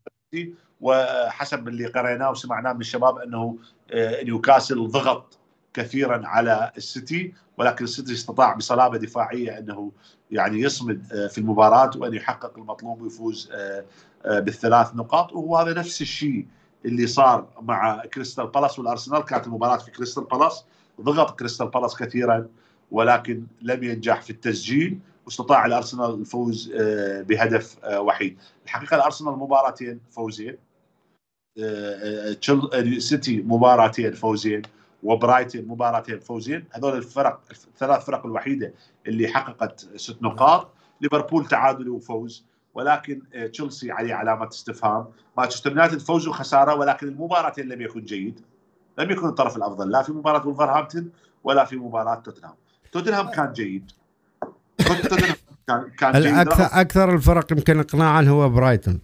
وحسب اللي قريناه وسمعناه من الشباب انه نيوكاسل ضغط كثيرا على السيتي، ولكن السيتي استطاع بصلابه دفاعيه انه يعني يصمد في المباراه وان يحقق المطلوب ويفوز ب3 نقاط. وهذا نفس الشيء اللي صار مع كريستال بالاس والارسنال. كانت المباراه في كريستال بالاس، ضغط كريستال بالاس كثيرا ولكن لم ينجح في التسجيل، واستطاع الارسنال الفوز بهدف وحيد. الحقيقه الارسنال مباراتين فوزين، سيتي مباراتين فوزين، وبرايتون مباراتين فوزين. هذول الثلاث فرق الوحيده اللي حققت 6 نقاط. ليفربول تعادل وفوز، ولكن تشيلسي عليه علامه استفهام. مانشستر يونايتد فوز وخساره، ولكن المباراتين لم يكن جيد، لم يكن الطرف الافضل لا في مباراه ولفرهامبتون ولا في مباراه توتنهام كان جيد. كان جيد. اكثر الفرق يمكن اقناعا هو برايتون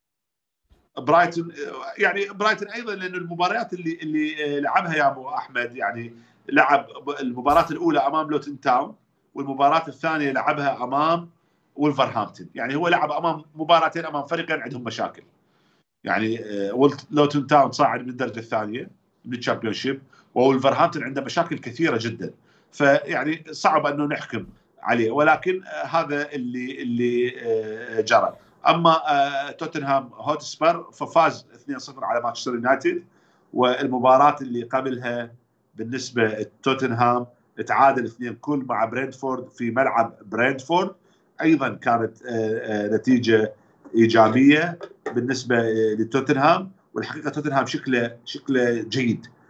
ايضا، لان المباريات اللي لعبها يا ابو احمد، يعني لعب المباراه الاولى امام لوتن تاون، والمباراه الثانيه لعبها امام ولفرهامبتون. يعني هو لعب امام مباراتين امام فريقين عندهم مشاكل. يعني لوتن تاون صاعد من الدرجه الثانيه من الشامبيونشيب، وولفرهامبتون عنده مشاكل كثيره جدا، فيعني صعب انه نحكم عليه. ولكن هذا اللي جرى. اما توتنهام هوتسبير ففاز 2-0 على مانشستر يونايتد. والمباراه اللي قبلها بالنسبه لتوتنهام تعادل 2-2 مع برينتفورد في ملعب برينتفورد، ايضا كانت نتيجه ايجابيه بالنسبه لتوتنهام. والحقيقه توتنهام شكله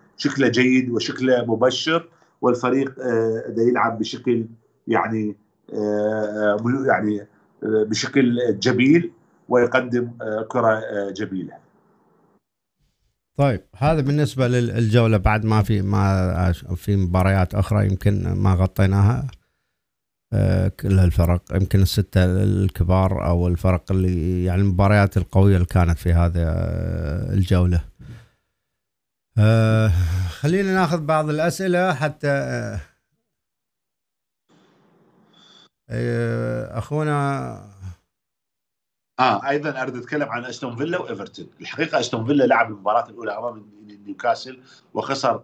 جيد وشكله مبشر، والفريق ده يلعب بشكل يعني يعني بشكل جميل ويقدم كرة جميلة. طيب هذا بالنسبة للجولة. بعد ما في مباريات أخرى يمكن ما غطيناها، كل الفرق يمكن الستة الكبار أو الفرق اللي يعني المباريات القوية اللي كانت في هذا الجولة. خلينا ناخذ بعض الأسئلة حتى أخونا ايضا اريد اتكلم عن استون فيلا وايفرتون. الحقيقه استون فيلا لعب المباراه الاولى امام نيوكاسل وخسر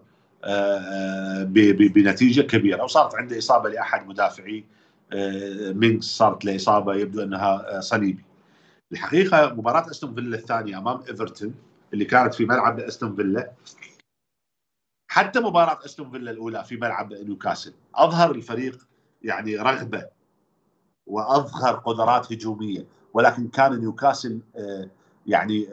بنتيجه كبيره، وصارت عنده اصابه لاحد مدافعي مينكس، صارت له اصابه يبدو انها صليبي. الحقيقه مباراه استون فيلا الثانيه امام ايفرتون اللي كانت في ملعب استون فيلا، حتى مباراه استون فيلا الاولى في ملعب نيوكاسل اظهر الفريق يعني رغبه واظهر قدرات هجوميه، ولكن كان نيوكاسل يعني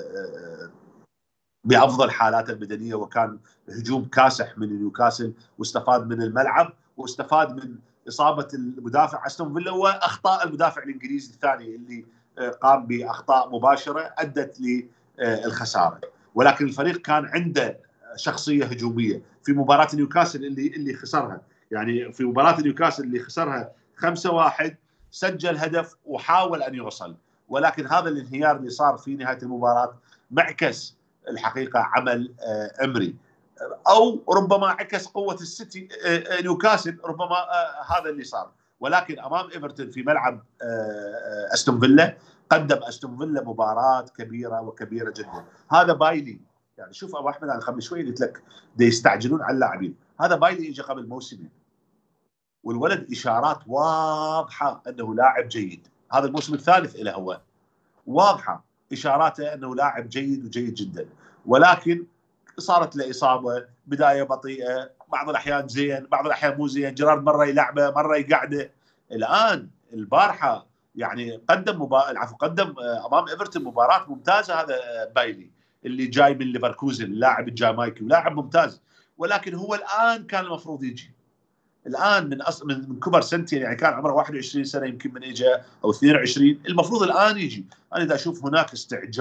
بافضل حالاته البدنيه، وكان هجوم كاسح من نيوكاسل، واستفاد من الملعب واستفاد من اصابه المدافع استون فيلا واخطاء المدافع الانجليزي الثاني اللي قام باخطاء مباشره ادت للخساره. ولكن الفريق كان عنده شخصيه هجوميه. في مباراه نيوكاسل اللي خسرها، يعني في مباراه نيوكاسل اللي خسرها 5-1 سجل هدف وحاول ان يوصل، ولكن هذا الانهيار اللي صار في نهايه المباراه معكس الحقيقه عمل امري، او ربما عكس قوه السيتي نيوكاسل، ربما هذا اللي صار. ولكن امام ايفرتون في ملعب استون فيلا قدم استون فيلا مباراه كبيره وكبيره جدا. هذا بايلي، يعني شوف ابو احمد، انا قبل شوي قلت لك يستعجلون على اللاعبين. هذا بايلي اجى قبل موسمين والولد اشارات واضحه انه لاعب جيد. هذا الموسم الثالث له، هو واضحه اشاراته انه لاعب جيد وجيد جدا، ولكن صارت له اصابه، بدايه بطيئه، بعض الاحيان زين، بعض الاحيان مو زين، جيرارد مره يلعبه مره يقعده. الان البارحه يعني قدم امام ايفرتون مباراه ممتازه. هذا بايلي اللي جاي من ليفركوزن، اللاعب الجامايكي، ولاعب ممتاز، ولكن هو الان كان المفروض يجي الان من كبر سنتين، يعني كان عمره 21 سنه يمكن من اجى او 22، المفروض الان يجي. انا اذا اشوف هناك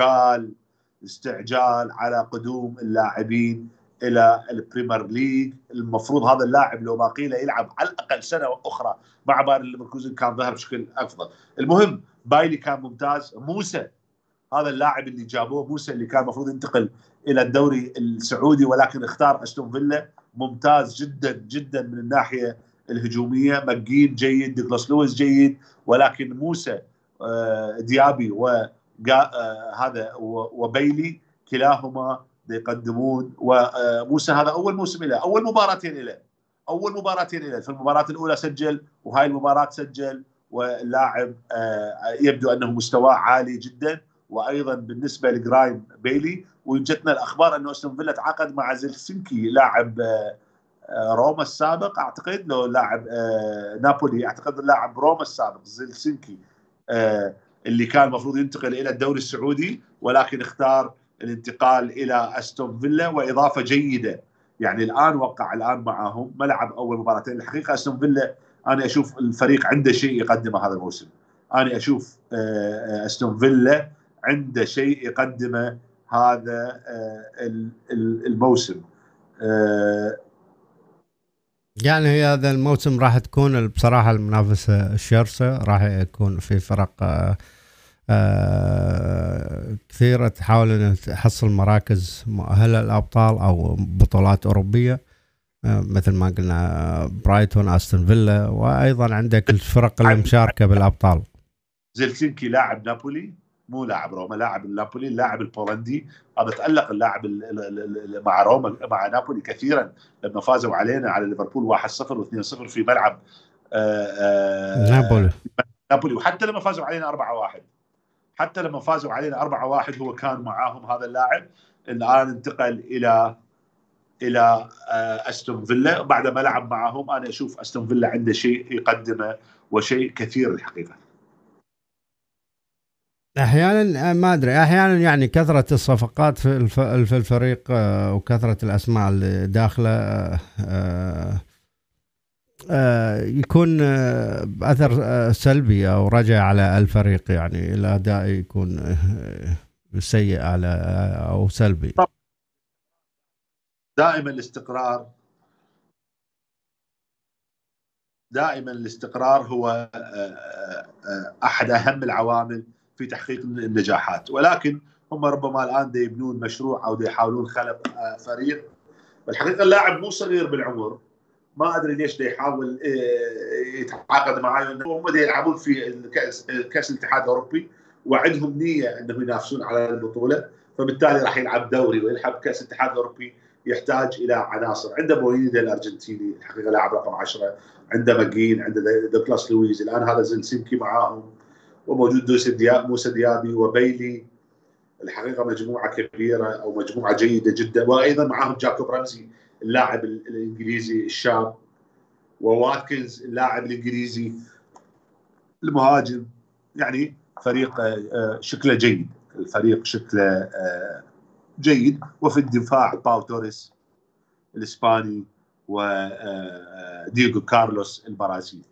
استعجال على قدوم اللاعبين الى البريمير ليج. المفروض هذا اللاعب لو ما قيل يلعب على الاقل سنه اخرى مع باير ليفركوزن كان ظهر بشكل افضل. المهم بايلي كان ممتاز. موسى هذا اللاعب اللي جابوه، موسى اللي كان المفروض ينتقل الى الدوري السعودي ولكن اختار استون فيلا، ممتاز جدا جدا من الناحيه الهجوميه. ماجين جيد، دوغلاس لويس جيد، ولكن موسى ديابي هذا وبيلي كلاهما يقدمون. وموسى هذا اول موسم له، اول مباراتين له. في المباراه الاولى سجل، وهاي المباراه سجل، واللاعب يبدو انه مستواه عالي جدا. وايضا بالنسبه لجرايم بيلي، وجتنا الاخبار انه استون فيلا تعاقد مع زيلسينكي لاعب روما السابق، اعتقد لو لاعب نابولي، اعتقد لاعب روما السابق زيلسينكي اللي كان المفروض ينتقل الى الدوري السعودي، ولكن اختار الانتقال الى استون فيلا، واضافه جيده. يعني الان وقع معهم، ملعب اول مباراتين. الحقيقه استون فيلا انا اشوف الفريق عنده شيء يقدمه هذا الموسم. انا اشوف استون فيلا عنده شيء يقدمه هذا الموسم. يعني هذا الموسم راح تكون بصراحة المنافسة الشرسة، راح يكون في فرق كثيرة تحاول أن تحصل مراكز مؤهلة للأبطال أو بطولات أوروبية، مثل ما قلنا برايتون، أستون فيلا، وأيضا عندك الفرق اللي مشاركة بالأبطال. زيلسينكي لاعب نابولي، مو لاعب روما، لاعب نابولي، اللاعب البولندي هذا تألق اللاعب مع روما مع نابولي كثيرا لما فازوا علينا على ليفربول 1-0 و2-0 في ملعب نابولي، وحتى لما فازوا علينا 4-1 هو كان معاهم هذا اللاعب. الآن انتقل إلى أستون فيلا بعد ما لعب معهم. أنا أشوف أستون فيلا عنده شيء يقدمه وشيء كثير الحقيقة. احيانا ما ادري، احيانا يعني كثره الصفقات في الفريق وكثره الاسماء اللي داخله يكون بأثر سلبي أو رجع على الفريق، يعني الأداء يكون سيء على أو سلبي. دائما الاستقرار هو أحد أهم العوامل في تحقيق النجاحات، ولكن هم ربما الآن يبنون مشروع أو يحاولون خلق فريق. والحقيقة اللاعب مو صغير بالعمر، ما أدري ليش يحاول يتعاقد معي. هم يلعبون في كأس الاتحاد الأوروبي وعندهم نية أنهم ينافسون على البطولة، فبالتالي راح يلعب دوري ويلعب كأس الاتحاد الأوروبي. يحتاج إلى عناصر. عنده موينيدا الأرجنتيني الحقيقة لاعب رقم 10، عنده ماجين، عنده دوغلاس لويز، الآن هذا زلسينكي معاهم، وموجود موسى ديابي وبيلي. الحقيقة مجموعة كبيرة أو مجموعة جيدة جدا، وأيضا معاهم جاكوب رمزي اللاعب الإنجليزي الشاب، وواتكنز اللاعب الإنجليزي المهاجم. يعني فريق شكله جيد، الفريق شكله جيد. وفي الدفاع باو توريس الإسباني ودييغو كارلوس البرازيلي.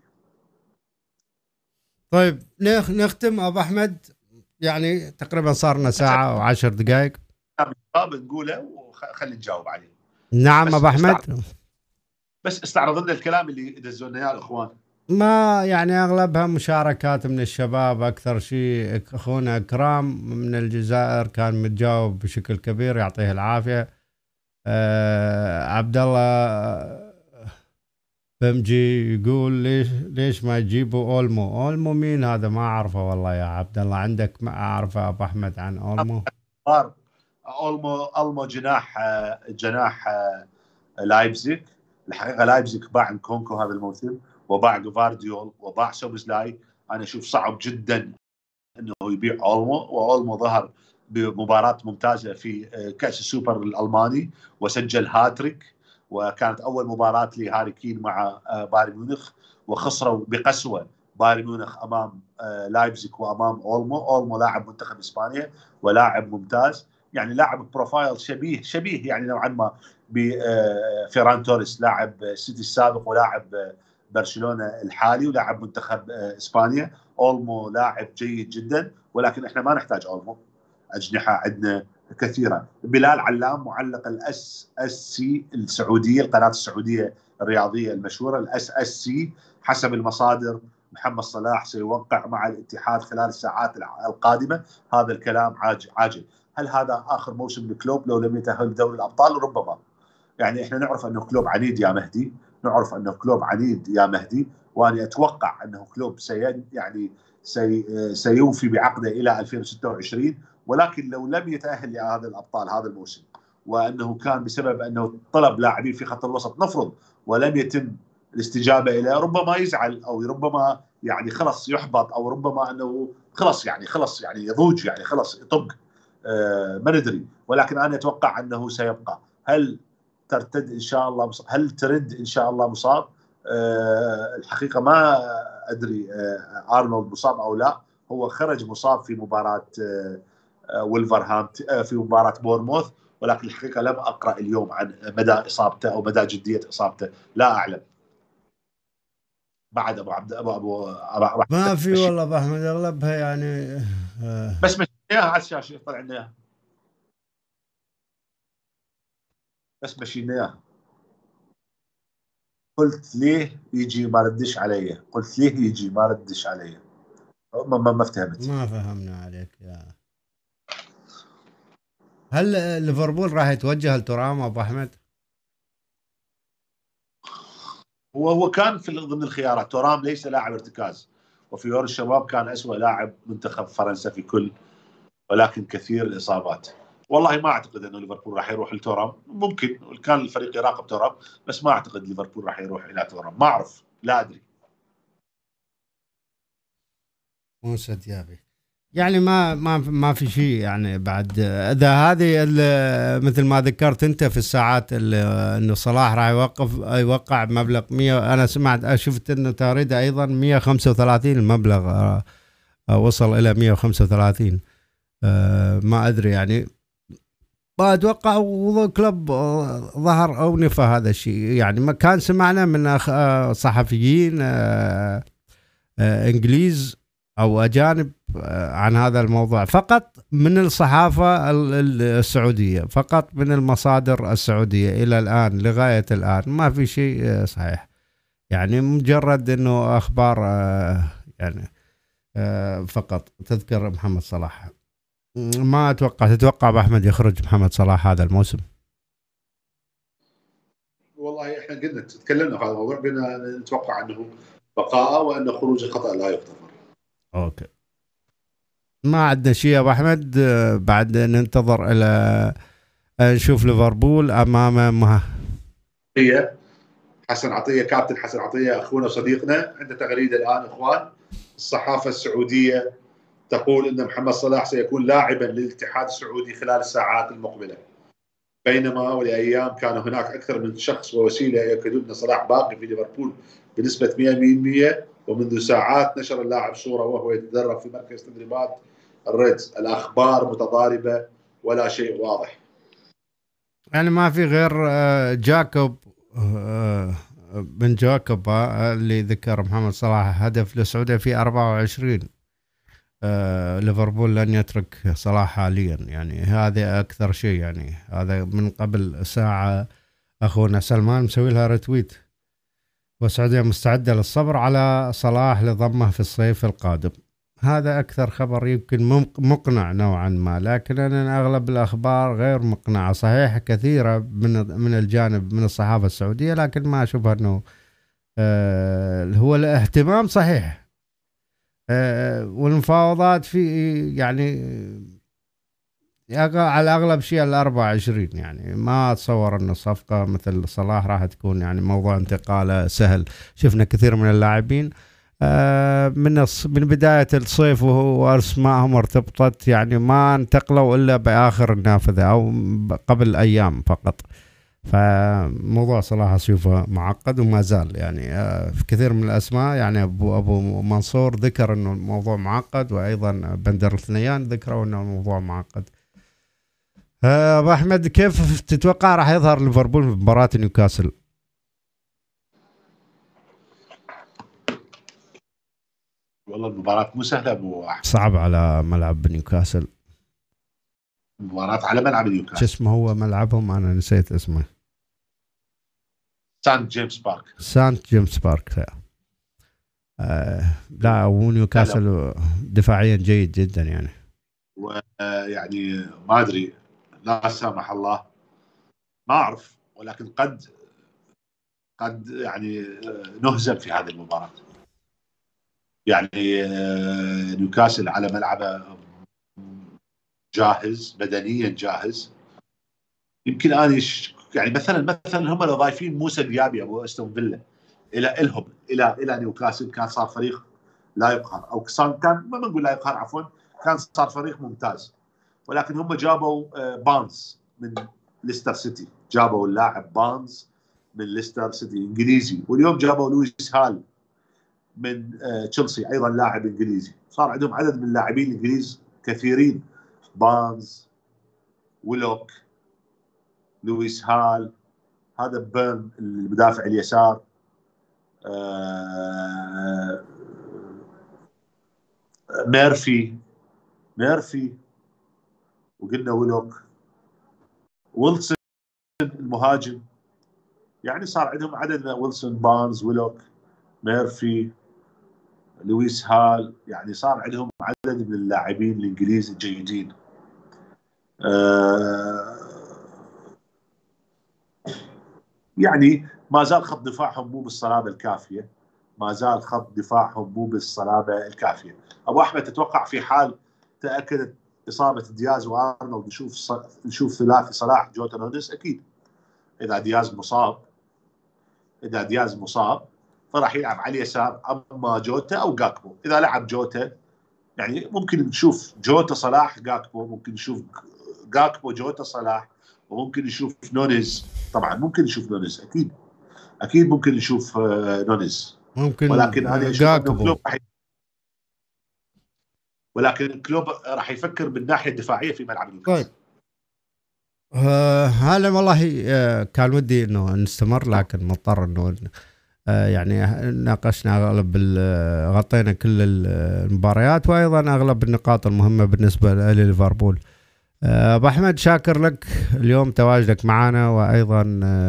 طيب نختم أبو أحمد، يعني تقريبا صارنا ساعة و10 دقائق. نقوله وخلي نجاوب عليه. نعم أبو أحمد، بس استعرض لنا الكلام اللي دزونا اياه الاخوان. ما يعني اغلبها مشاركات من الشباب، اكثر شيء اخونا اكرام من الجزائر كان متجاوب بشكل كبير، يعطيه العافيه. عبد الله بمجي يقول ليش ما يجيبوا اولمو مين هذا؟ ما اعرفه والله يا عبد الله. عندك ما اعرفه ابو احمد عن اولمو؟ اولمو جناح لايبزيغ. الحقيقه لايبزيغ باع كونكو هذا الموسم، وباع جوفارديول، وباع سوبزلاي. انا اشوف صعب جدا انه يبيع اولمو، واولمو ظهر بمباراه ممتازه في كاس السوبر الالماني وسجل هاتريك، وكانت اول مباراه لهاري كين مع بايرن ميونخ، وخسروا بقسوه بايرن ميونخ امام لايبزيغ وامام اولمو لاعب منتخب اسبانيا ولاعب ممتاز، يعني لاعب بروفايل شبيه يعني نوعا ما بفيران توريس لاعب سيتي السابق ولاعب برشلونة الحالي ولاعب منتخب اسبانيا. اولمو لاعب جيد جدا، ولكن احنا ما نحتاج اولمو. اجنحه عندنا كثيره. بلال علام معلق الاس اس سي السعوديه، القناه السعوديه الرياضيه المشهوره الاس اس سي، حسب المصادر محمد صلاح سيوقع مع الاتحاد خلال الساعات القادمه. هذا الكلام عاجل. هل هذا اخر موسم لكلوب لو لم يتأهل دوري الابطال؟ ربما. يعني احنا نعرف انه كلوب عنيد يا مهدي، وانا اتوقع انه كلوب سيوفي بعقده الى 2026، ولكن لو لم يتأهل لهذا الابطال هذا الموسم، وانه كان بسبب انه طلب لاعبين في خط الوسط نفرض ولم يتم الاستجابه اليه، ربما يزعل او ربما يعني خلص يحبط، او ربما انه خلص يعني يضوج، يعني خلص يطق. ما ندري، ولكن انا اتوقع انه سيبقى. هل ترتد ان شاء الله ترد ان شاء الله مصاب؟ الحقيقه ما ادري ارنولد مصاب او لا. هو خرج مصاب في مباراه ولفرهامبتون في مباراه بورموث، ولكن الحقيقه لم اقرا اليوم عن مدى اصابته او مدى جديه اصابته، لا اعلم. بعد ابو ما في والله ابو احمد، اغلبها يعني بس مشيناها على الشاشه طلع لنا اياها، بس مشيناها. قلت ليه يجي ما ردش علي، ما افتهمت. ما فهمنا عليك يا. هل ليفربول راح يتوجه لترام ابو احمد؟ هو كان في ضمن الخيارات. ترام ليس لاعب ارتكاز، وفي يورو الشباب كان أسوأ لاعب منتخب فرنسا في كل، ولكن كثير الإصابات. والله ما أعتقد أنه ليفربول راح يروح لترام. ممكن كان الفريق يراقب ترام، بس ما أعتقد ليفربول راح يروح إلى ترام. ما أعرف، لا أدري. موسى ديابي يعني ما في شيء يعني بعد. اذا هذه مثل ما ذكرت انت في الساعات انه صلاح راح يوقع بمبلغ 100. انا سمعت شفت انه تغريده ايضا 135 المبلغ وصل الى 135. ما ادري يعني ما اتوقع كلوب ظهر او نفى هذا الشيء، يعني ما كان سمعنا من صحفيين انجليز او اجانب عن هذا الموضوع، فقط من الصحافة السعودية، فقط من المصادر السعودية الى الان لغاية الان ما في شيء صحيح، يعني مجرد انه اخبار يعني فقط تذكر محمد صلاح. ما تتوقع ابو احمد يخرج محمد صلاح هذا الموسم؟ والله احنا قلنا تكلمنا في هذا الموضوع، قلنا نتوقع انه بقاء وان خروج خطأ لا يغتفر. اوكي، ما عندنا شيء يا ابو احمد، بعد ننتظر الى نشوف ليفربول امام حسن عطية. كابتن حسن عطية اخونا وصديقنا عنده تغريده الان اخوان. الصحافه السعوديه تقول ان محمد صلاح سيكون لاعبا للاتحاد السعودي خلال الساعات المقبله، بينما ولايام كان هناك اكثر من شخص ووسيله يؤكدون ان صلاح باقي في ليفربول بنسبه 100%، ومنذ ساعات نشر اللاعب صوره وهو يتدرب في مركز تدريبات الريدز. الاخبار متضاربه ولا شيء واضح. يعني ما في غير جاكوب بن جاكوب اللي ذكر محمد صلاح هدف للسعودية في 24. ليفربول لن يترك صلاح حاليا، يعني هذا أكثر شيء، يعني هذا من قبل ساعة أخونا سلمان مسوي لها رتويت. والسعودية مستعدة للصبر على صلاح لضمه في الصيف القادم. هذا أكثر خبر يمكن مقنع نوعا ما، لكن أنا أغلب الأخبار غير مقنعة. صحيح كثيرة من الجانب من الصحافة السعودية، لكن ما أشوف أنه هو الاهتمام صحيح، والمفاوضات في يعني على أغلب شيء 24. يعني ما أتصور أن الصفقة مثل صلاح راح تكون يعني موضوع انتقاله سهل. شفنا كثير من اللاعبين من بداية الصيف وأسمائهم ارتبطت، يعني ما انتقلوا إلا بآخر النافذة أو قبل أيام فقط. فموضوع صلاح أشوفه معقد وما زال، يعني في كثير من الأسماء، يعني أبو منصور ذكر أنه الموضوع معقد، وأيضا بندر الثنيان ذكروا أنه الموضوع معقد. أبو أحمد، كيف تتوقع راح يظهر ليفربول في مباراة نيوكاسل؟ والله المباراة مو سهلة أبو أحمد، صعب على ملعب نيوكاسل. مباراة على ملعب نيوكاسل. شو اسمه هو ملعبهم؟ أنا نسيت اسمه. سانت جيمس بارك. سانت جيمس بارك. لا، ونيوكاسل دفاعيا جيد جدا يعني. ويعني ما أدري، لا سامح الله، ما أعرف، ولكن قد يعني نهزم في هذه المباراة. يعني نيوكاسل على ملعبه جاهز، بدنيا جاهز. يمكن أنا يعني مثلا هم لو ضايفين موسى ديابي أبو أستون فيلا إلى نيوكاسل، كان صار فريق لا يقهر، أو كان ما نقول لا يقهر، عفوا، كان صار فريق ممتاز. ولكن هم جابوا بانز من ليستر سيتي، جابوا اللاعب بانز من ليستر سيتي انجليزي، واليوم جابوا لويس هال من تشيلسي ايضا لاعب انجليزي. صار عندهم عدد من اللاعبين الانجليز كثيرين، بانز، ويلوك، لويس هال، هذا بيرن المدافع اليسار، ميرفي، وقلنا ويلوك، ويلسون المهاجم. يعني صار عندهم عدد من ويلسون، بانز، ويلوك، ميرفي، لويس هال. يعني صار عندهم عدد من اللاعبين الانجليز الجيدين. يعني ما زال خط دفاعهم مو بالصلابه الكافيه، ابو احمد، تتوقع في حال تاكدت اصابه دياز وارنولد نشوف ثلاثي صلاح جوتا نونيز؟ اكيد. اذا دياز مصاب فراح يلعب على اليسار اما جوتا او جاكبو. اذا لعب جوتا يعني ممكن نشوف جوتا صلاح جاكبو، ممكن نشوف جاكبو جوتا صلاح، وممكن نشوف نونيز. طبعا ممكن نشوف نونيز، اكيد ممكن نشوف نونيز، ممكن. ولكن انا اشوف جاكبو. ولكن كلوب راح يفكر بالناحيه الدفاعيه في ملعب نيوكاسل. طيب، هلا والله كان ودي انه نستمر، لكن مضطر انه يعني ناقشنا اغلب غطينا كل المباريات وايضا اغلب النقاط المهمه بالنسبه لليفربول. ابو احمد شاكر لك اليوم تواجدك معنا، وايضا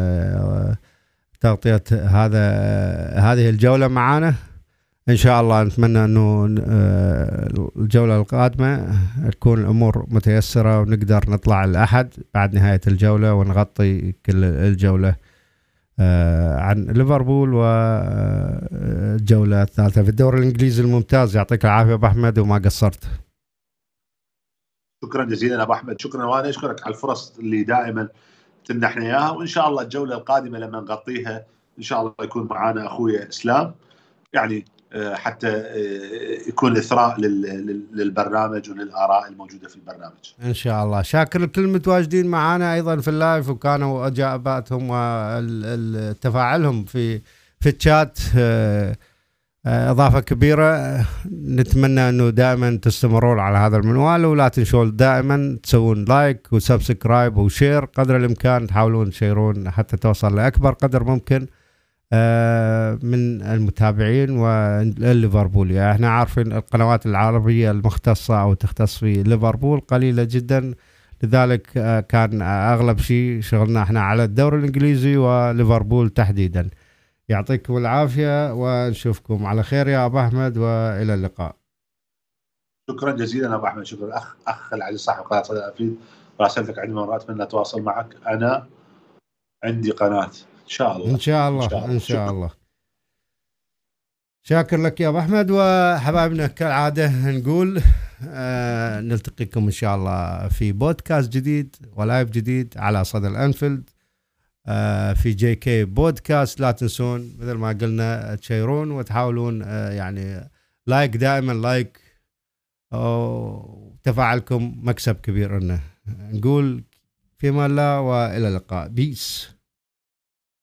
تغطيه هذه الجوله معنا. ان شاء الله نتمنى انه الجوله القادمه تكون الامور متيسره ونقدر نطلع الاحد بعد نهايه الجوله ونغطي كل الجوله عن ليفربول والجوله الثالثه في الدوري الانجليزي الممتاز. يعطيك العافيه ابو احمد وما قصرت. شكرا جزيلا ابو احمد، شكرا، وانا اشكرك على الفرص اللي دائما تمنحنا اياها، وان شاء الله الجوله القادمه لما نغطيها ان شاء الله يكون معنا اخويا اسلام، يعني حتى يكون اثراء للبرنامج وللاراء الموجوده في البرنامج ان شاء الله. شاكر لكل المتواجدين معنا ايضا في اللايف، وكانوا اجاباتهم وتفاعلهم في الشات اضافه كبيره. نتمنى انه دائما تستمرون على هذا المنوال، ولا تنسون دائما تسوون لايك وسبسكرايب وشير قدر الامكان، تحاولون تشيرون حتى توصل لاكبر قدر ممكن من المتابعين والليفربول. يعني احنا عارفين القنوات العربيه المختصه او تختص في ليفربول قليله جدا، لذلك كان اغلب شيء شغلنا احنا على الدوري الانجليزي وليفربول تحديدا. يعطيكم العافيه ونشوفكم على خير يا ابو احمد، والى اللقاء. شكرا جزيلا ابو احمد، شكرا اخ العزيز صاحب قناه صدى الانفيد، راسلتك عندما اتمنى اتواصل معك. انا عندي قناه ان شاء الله ان شاء الله ان شاء الله. شاكر لك يا ابو احمد، وحبايبنا كالعاده نقول نلتقيكم ان شاء الله في بودكاست جديد ولايف جديد على صدى الانفيلد في جي كي بودكاست. لا تنسون مثل ما قلنا تشيرون وتحاولون يعني لايك، دائما لايك وتفاعلكم مكسب كبير لنا. نقول فيما الله والى اللقاء. بيس.